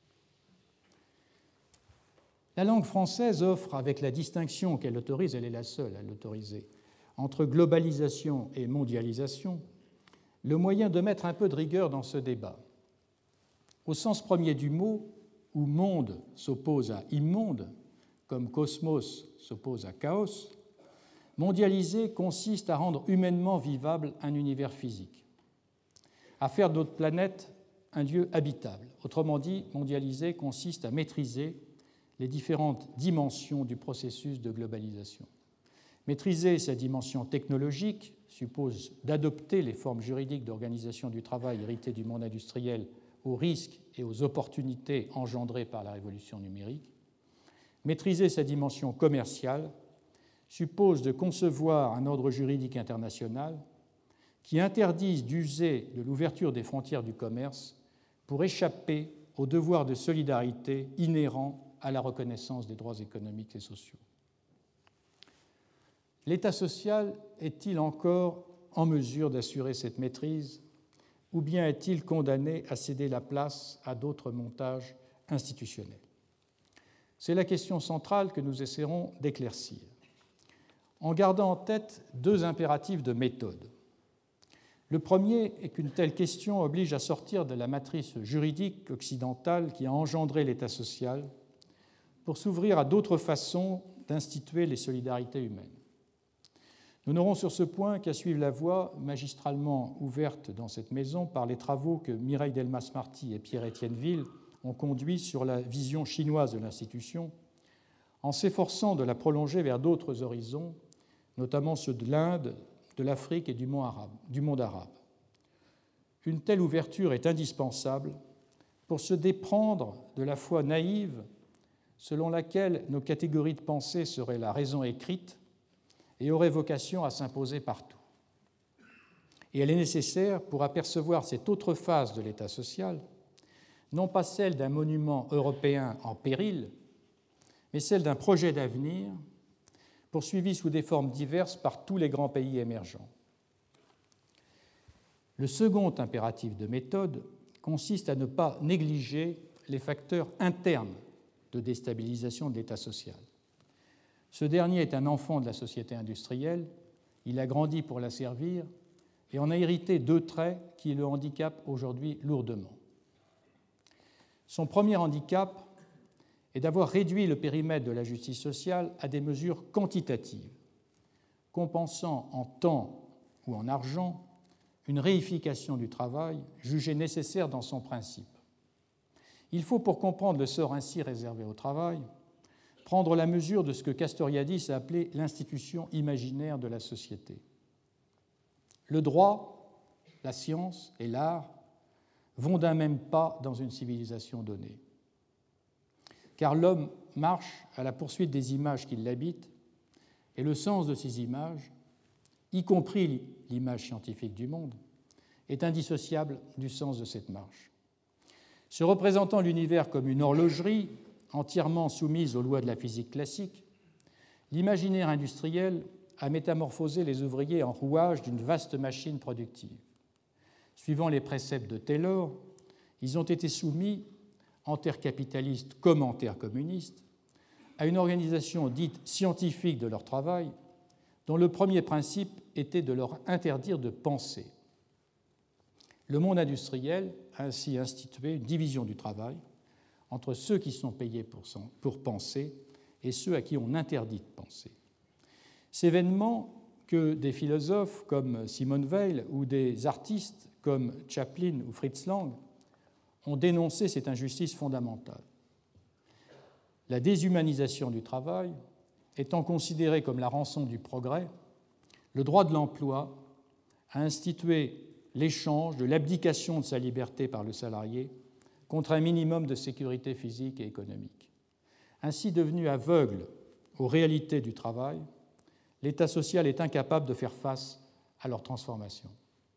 La langue française offre, avec la distinction qu'elle autorise, elle est la seule à l'autoriser, entre globalisation et mondialisation, le moyen de mettre un peu de rigueur dans ce débat. Au sens premier du mot, où monde s'oppose à immonde, comme cosmos s'oppose à chaos, mondialiser consiste à rendre humainement vivable un univers physique, à faire de notre planète un lieu habitable. Autrement dit, mondialiser consiste à maîtriser les différentes dimensions du processus de globalisation. Maîtriser sa dimension technologique suppose d'adopter les formes juridiques d'organisation du travail héritées du monde industriel aux risques et aux opportunités engendrées par la révolution numérique. Maîtriser sa dimension commerciale suppose de concevoir un ordre juridique international qui interdise d'user de l'ouverture des frontières du commerce pour échapper au devoir de solidarité inhérent à la reconnaissance des droits économiques et sociaux. L'État social est-il encore en mesure d'assurer cette maîtrise, ou bien est-il condamné à céder la place à d'autres montages institutionnels? C'est la question centrale que nous essaierons d'éclaircir, en gardant en tête deux impératifs de méthode. Le premier est qu'une telle question oblige à sortir de la matrice juridique occidentale qui a engendré l'État social pour s'ouvrir à d'autres façons d'instituer les solidarités humaines. Nous n'aurons sur ce point qu'à suivre la voie magistralement ouverte dans cette maison par les travaux que Mireille Delmas-Marty et Pierre-Étienne Ville ont conduits sur la vision chinoise de l'institution, en s'efforçant de la prolonger vers d'autres horizons, notamment ceux de l'Inde, de l'Afrique et du monde arabe. Une telle ouverture est indispensable pour se déprendre de la foi naïve selon laquelle nos catégories de pensée seraient la raison écrite et auraient vocation à s'imposer partout. Et elle est nécessaire pour apercevoir cette autre phase de l'État social, non pas celle d'un monument européen en péril, mais celle d'un projet d'avenir poursuivi sous des formes diverses par tous les grands pays émergents. Le second impératif de méthode consiste à ne pas négliger les facteurs internes de déstabilisation de l'État social. Ce dernier est un enfant de la société industrielle, il a grandi pour la servir et en a hérité deux traits qui le handicapent aujourd'hui lourdement. Son premier handicap est d'avoir réduit le périmètre de la justice sociale à des mesures quantitatives, compensant en temps ou en argent une réification du travail jugée nécessaire dans son principe. Il faut, pour comprendre le sort ainsi réservé au travail, prendre la mesure de ce que Castoriadis a appelé l'institution imaginaire de la société. Le droit, la science et l'art vont d'un même pas dans une civilisation donnée. Car l'homme marche à la poursuite des images qui l'habitent, et le sens de ces images, y compris l'image scientifique du monde, est indissociable du sens de cette marche. Se représentant l'univers comme une horlogerie entièrement soumise aux lois de la physique classique, l'imaginaire industriel a métamorphosé les ouvriers en rouages d'une vaste machine productive. Suivant les préceptes de Taylor, ils ont été soumis, en terre capitaliste comme en terre communiste, à une organisation dite scientifique de leur travail, dont le premier principe était de leur interdire de penser. Le monde industriel a ainsi institué une division du travail entre ceux qui sont payés pour penser et ceux à qui on interdit de penser. Ces événements que des philosophes comme Simone Weil ou des artistes comme Chaplin ou Fritz Lang ont dénoncé cette injustice fondamentale. La déshumanisation du travail étant considérée comme la rançon du progrès, le droit de l'emploi a institué l'échange de l'abdication de sa liberté par le salarié contre un minimum de sécurité physique et économique. Ainsi devenu aveugle aux réalités du travail, l'État social est incapable de faire face à leur transformation.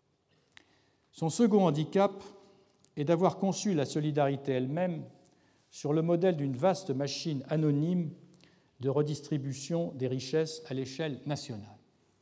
Son second handicap est d'avoir conçu la solidarité elle-même sur le modèle d'une vaste machine anonyme de redistribution des richesses à l'échelle nationale.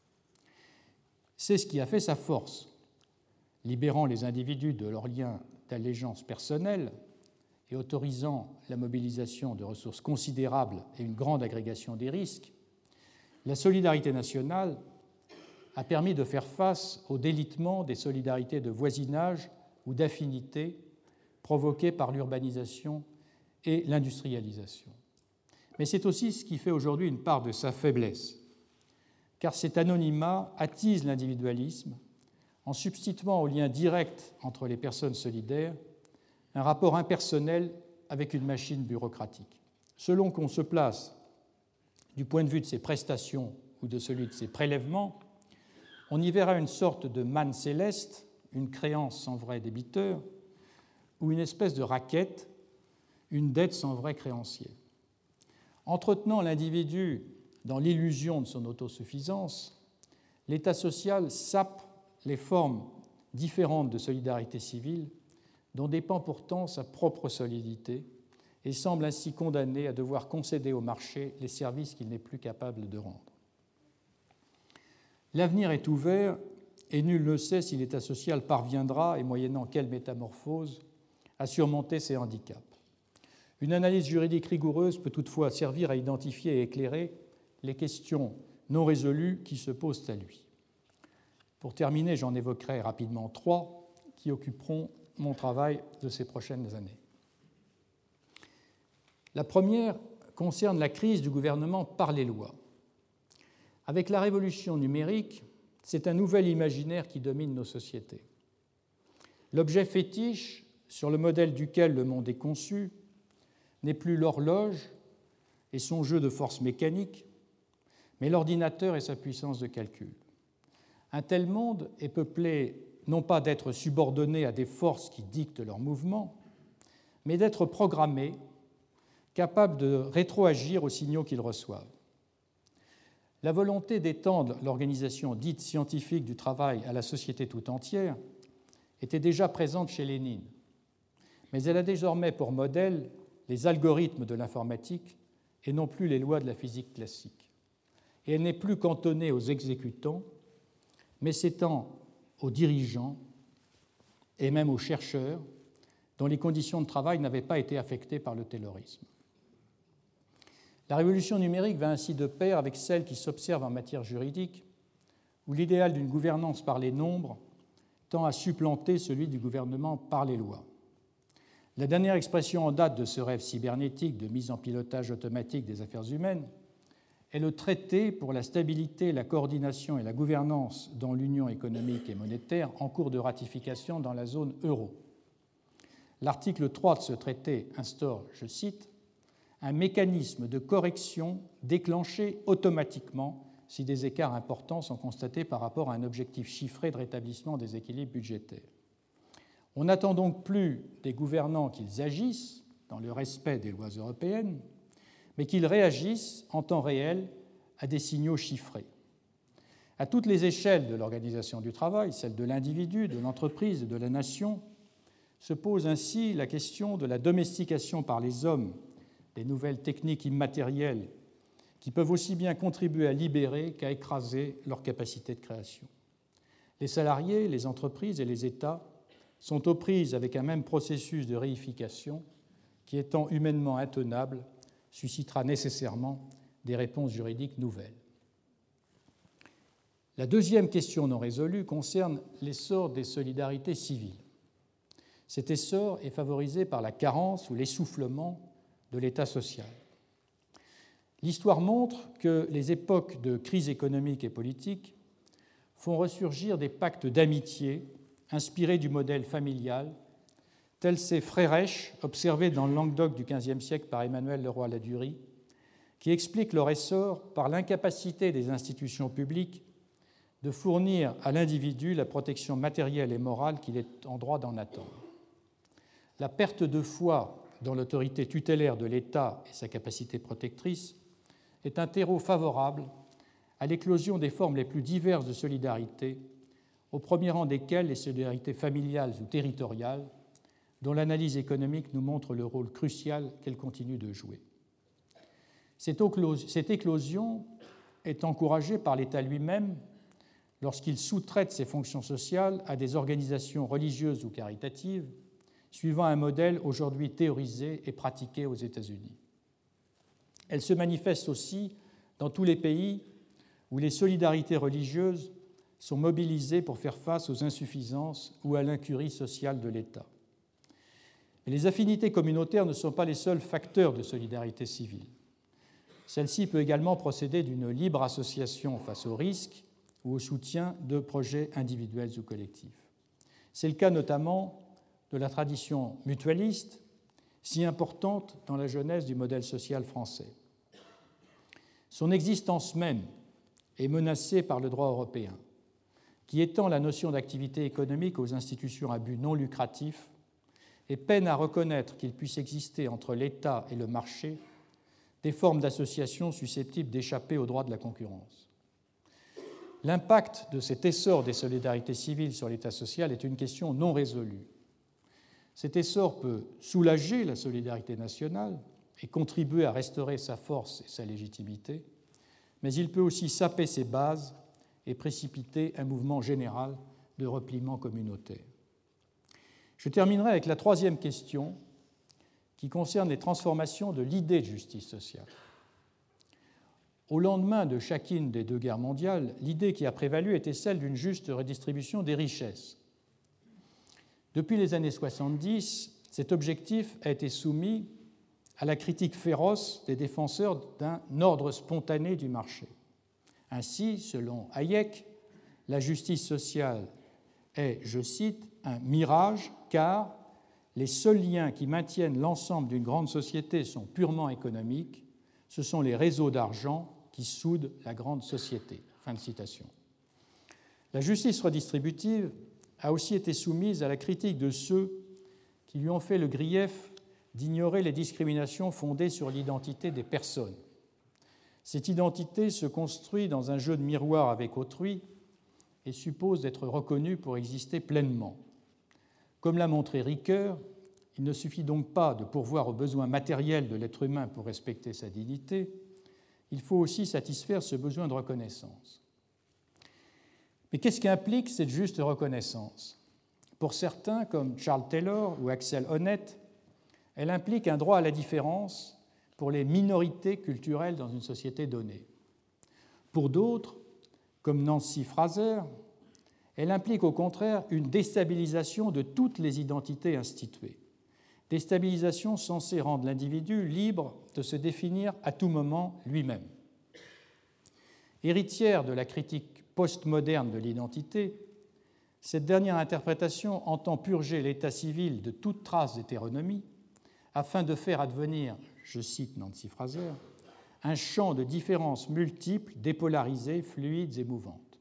C'est ce qui a fait sa force, libérant les individus de leurs liens d'allégeance personnelle et autorisant la mobilisation de ressources considérables et une grande agrégation des risques. La solidarité nationale a permis de faire face au délitement des solidarités de voisinage ou d'affinité provoquées par l'urbanisation et l'industrialisation. Mais c'est aussi ce qui fait aujourd'hui une part de sa faiblesse, car cet anonymat attise l'individualisme en substituant au lien direct entre les personnes solidaires un rapport impersonnel avec une machine bureaucratique. Selon qu'on se place du point de vue de ses prestations ou de celui de ses prélèvements, on y verra une sorte de manne céleste, une créance sans vrai débiteur, ou une espèce de raquette, une dette sans vrai créancier. Entretenant l'individu dans l'illusion de son autosuffisance, l'État social sape les formes différentes de solidarité civile dont dépend pourtant sa propre solidité et semble ainsi condamné à devoir concéder au marché les services qu'il n'est plus capable de rendre. L'avenir est ouvert et nul ne sait si l'État social parviendra, et moyennant quelle métamorphose, à surmonter ces handicaps. Une analyse juridique rigoureuse peut toutefois servir à identifier et éclairer les questions non résolues qui se posent à lui. Pour terminer, j'en évoquerai rapidement 3 qui occuperont mon travail de ces prochaines années. La première concerne la crise du gouvernement par les lois. Avec la révolution numérique, c'est un nouvel imaginaire qui domine nos sociétés. L'objet fétiche, sur le modèle duquel le monde est conçu, n'est plus l'horloge et son jeu de force mécanique, mais l'ordinateur et sa puissance de calcul. Un tel monde est peuplé non pas d'êtres subordonnés à des forces qui dictent leurs mouvements, mais d'êtres programmés, capables de rétroagir aux signaux qu'ils reçoivent. La volonté d'étendre l'organisation dite scientifique du travail à la société tout entière était déjà présente chez Lénine, mais elle a désormais pour modèle les algorithmes de l'informatique et non plus les lois de la physique classique. Et elle n'est plus cantonnée aux exécutants, mais s'étend aux dirigeants et même aux chercheurs dont les conditions de travail n'avaient pas été affectées par le taylorisme. La révolution numérique va ainsi de pair avec celle qui s'observe en matière juridique, où l'idéal d'une gouvernance par les nombres tend à supplanter celui du gouvernement par les lois. La dernière expression en date de ce rêve cybernétique de mise en pilotage automatique des affaires humaines est le traité pour la stabilité, la coordination et la gouvernance dans l'Union économique et monétaire en cours de ratification dans la zone euro. L'article 3 de ce traité instaure, je cite, un mécanisme de correction déclenché automatiquement si des écarts importants sont constatés par rapport à un objectif chiffré de rétablissement des équilibres budgétaires. On n'attend donc plus des gouvernants qu'ils agissent dans le respect des lois européennes, mais qu'ils réagissent en temps réel à des signaux chiffrés. À toutes les échelles de l'organisation du travail, celle de l'individu, de l'entreprise et de la nation, se pose ainsi la question de la domestication par les hommes des nouvelles techniques immatérielles qui peuvent aussi bien contribuer à libérer qu'à écraser leur capacité de création. Les salariés, les entreprises et les États sont aux prises avec un même processus de réification qui, étant humainement intenable, suscitera nécessairement des réponses juridiques nouvelles. La deuxième question non résolue concerne l'essor des solidarités civiles. Cet essor est favorisé par la carence ou l'essoufflement de l'État social. L'histoire montre que les époques de crise économique et politique font ressurgir des pactes d'amitié inspirés du modèle familial, tels ces frérèches observés dans le Languedoc du XVe siècle par Emmanuel Leroy-Ladurie, qui expliquent leur essor par l'incapacité des institutions publiques de fournir à l'individu la protection matérielle et morale qu'il est en droit d'en attendre. La perte de foi dans l'autorité tutélaire de l'État et sa capacité protectrice est un terreau favorable à l'éclosion des formes les plus diverses de solidarité, au premier rang desquelles les solidarités familiales ou territoriales, dont l'analyse économique nous montre le rôle crucial qu'elles continuent de jouer. Cette éclosion est encouragée par l'État lui-même lorsqu'il sous-traite ses fonctions sociales à des organisations religieuses ou caritatives, suivant un modèle aujourd'hui théorisé et pratiqué aux États-Unis. Elle se manifeste aussi dans tous les pays où les solidarités religieuses sont mobilisées pour faire face aux insuffisances ou à l'incurie sociale de l'État. Mais les affinités communautaires ne sont pas les seuls facteurs de solidarité civile. Celle-ci peut également procéder d'une libre association face aux risques ou au soutien de projets individuels ou collectifs. C'est le cas notamment de la tradition mutualiste, si importante dans la genèse du modèle social français. Son existence même est menacé par le droit européen, qui étend la notion d'activité économique aux institutions à but non lucratif et peine à reconnaître qu'il puisse exister entre l'État et le marché des formes d'association susceptibles d'échapper au droit de la concurrence. L'impact de cet essor des solidarités civiles sur l'État social est une question non résolue. Cet essor peut soulager la solidarité nationale et contribuer à restaurer sa force et sa légitimité, mais il peut aussi saper ses bases et précipiter un mouvement général de repliement communautaire. Je terminerai avec la troisième question qui concerne les transformations de l'idée de justice sociale. Au lendemain de chacune des deux guerres mondiales, l'idée qui a prévalu était celle d'une juste redistribution des richesses. Depuis les années 70, cet objectif a été soumis à la critique féroce des défenseurs d'un ordre spontané du marché. Ainsi, selon Hayek, la justice sociale est, je cite, un mirage car les seuls liens qui maintiennent l'ensemble d'une grande société sont purement économiques, ce sont les réseaux d'argent qui soudent la grande société. Fin de citation. La justice redistributive a aussi été soumise à la critique de ceux qui lui ont fait le grief d'ignorer les discriminations fondées sur l'identité des personnes. Cette identité se construit dans un jeu de miroir avec autrui et suppose d'être reconnue pour exister pleinement. Comme l'a montré Ricoeur, il ne suffit donc pas de pourvoir aux besoins matériels de l'être humain pour respecter sa dignité, il faut aussi satisfaire ce besoin de reconnaissance. Mais qu'est-ce qu'implique cette juste reconnaissance ? Pour certains, comme Charles Taylor ou Axel Honneth, elle implique un droit à la différence pour les minorités culturelles dans une société donnée. Pour d'autres, comme Nancy Fraser, elle implique au contraire une déstabilisation de toutes les identités instituées. Déstabilisation censée rendre l'individu libre de se définir à tout moment lui-même. Héritière de la critique postmoderne de l'identité, cette dernière interprétation entend purger l'état civil de toute trace d'hétéronomie afin de faire advenir, je cite Nancy Fraser, un champ de différences multiples, dépolarisées, fluides et mouvantes.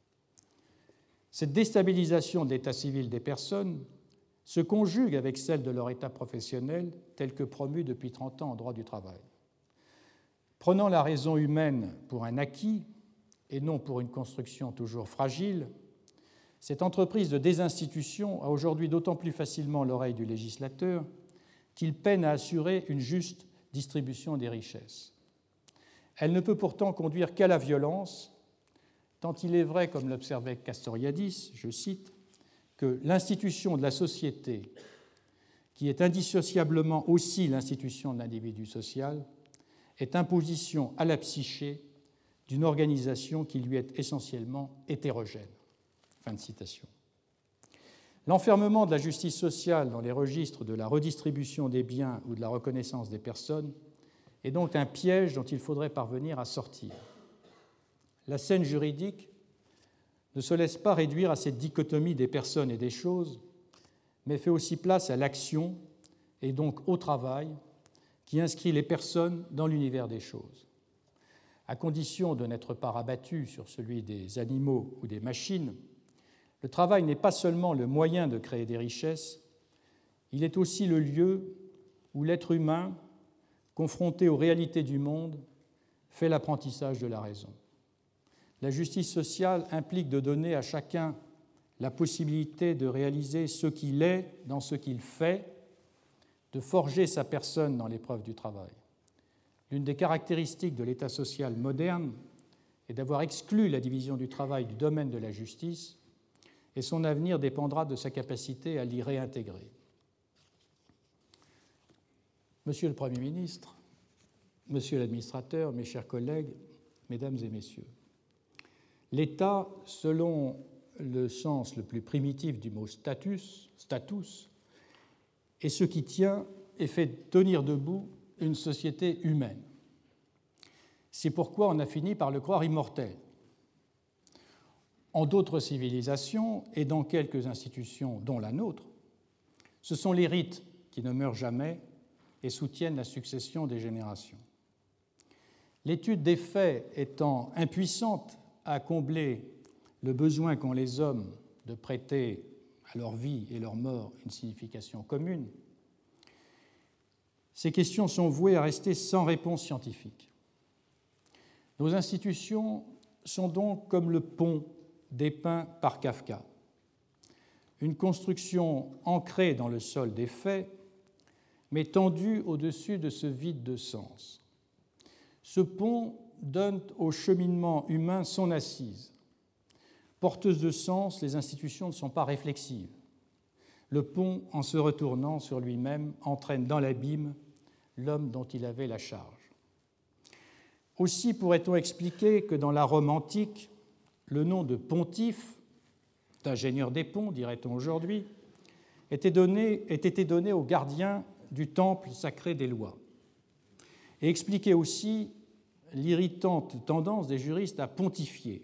Cette déstabilisation de l'état civil des personnes se conjugue avec celle de leur état professionnel tel que promu depuis 30 ans en droit du travail. Prenant la raison humaine pour un acquis et non pour une construction toujours fragile, cette entreprise de désinstitution a aujourd'hui d'autant plus facilement l'oreille du législateur qu'il peine à assurer une juste distribution des richesses. Elle ne peut pourtant conduire qu'à la violence, tant il est vrai, comme l'observait Castoriadis, je cite, que l'institution de la société, qui est indissociablement aussi l'institution de l'individu social, est imposition à la psyché d'une organisation qui lui est essentiellement hétérogène. Fin de citation. L'enfermement de la justice sociale dans les registres de la redistribution des biens ou de la reconnaissance des personnes est donc un piège dont il faudrait parvenir à sortir. La scène juridique ne se laisse pas réduire à cette dichotomie des personnes et des choses, mais fait aussi place à l'action et donc au travail qui inscrit les personnes dans l'univers des choses. À condition de n'être pas rabattu sur celui des animaux ou des machines, le travail n'est pas seulement le moyen de créer des richesses, il est aussi le lieu où l'être humain, confronté aux réalités du monde, fait l'apprentissage de la raison. La justice sociale implique de donner à chacun la possibilité de réaliser ce qu'il est dans ce qu'il fait, de forger sa personne dans l'épreuve du travail. L'une des caractéristiques de l'État social moderne est d'avoir exclu la division du travail du domaine de la justice, et son avenir dépendra de sa capacité à l'y réintégrer. Monsieur le Premier ministre, Monsieur l'administrateur, mes chers collègues, Mesdames et Messieurs, l'État, selon le sens le plus primitif du mot status, est ce qui tient et fait tenir debout une société humaine. C'est pourquoi on a fini par le croire immortel. En d'autres civilisations et dans quelques institutions, dont la nôtre, ce sont les rites qui ne meurent jamais et soutiennent la succession des générations. l'étude des faits étant impuissante à combler le besoin qu'ont les hommes de prêter à leur vie et leur mort une signification commune, ces questions sont vouées à rester sans réponse scientifique. Nos institutions sont donc comme le pont dépeint par Kafka, une construction ancrée dans le sol des faits, mais tendue au-dessus de ce vide de sens. Ce pont donne au cheminement humain son assise. Porteuses de sens, les institutions ne sont pas réflexives. Le pont, en se retournant sur lui-même, entraîne dans l'abîme l'homme dont il avait la charge. Aussi pourrait-on expliquer que dans la Rome antique, le nom de pontife, d'ingénieur des ponts, dirait-on aujourd'hui, était été donné aux gardiens du temple sacré des lois, et expliquer aussi l'irritante tendance des juristes à pontifier.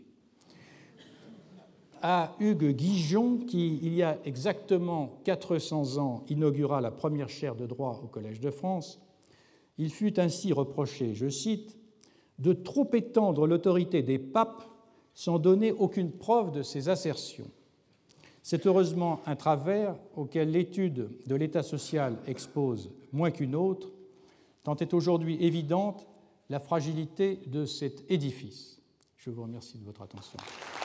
À Hugues Guijon, qui, il y a exactement 400 ans, inaugura la première chaire de droit au Collège de France, il fut ainsi reproché, je cite, « de trop étendre l'autorité des papes sans donner aucune preuve de ces assertions. C'est heureusement un travers auquel l'étude de l'état social expose moins qu'une autre, tant est aujourd'hui évidente la fragilité de cet édifice. » Je vous remercie de votre attention.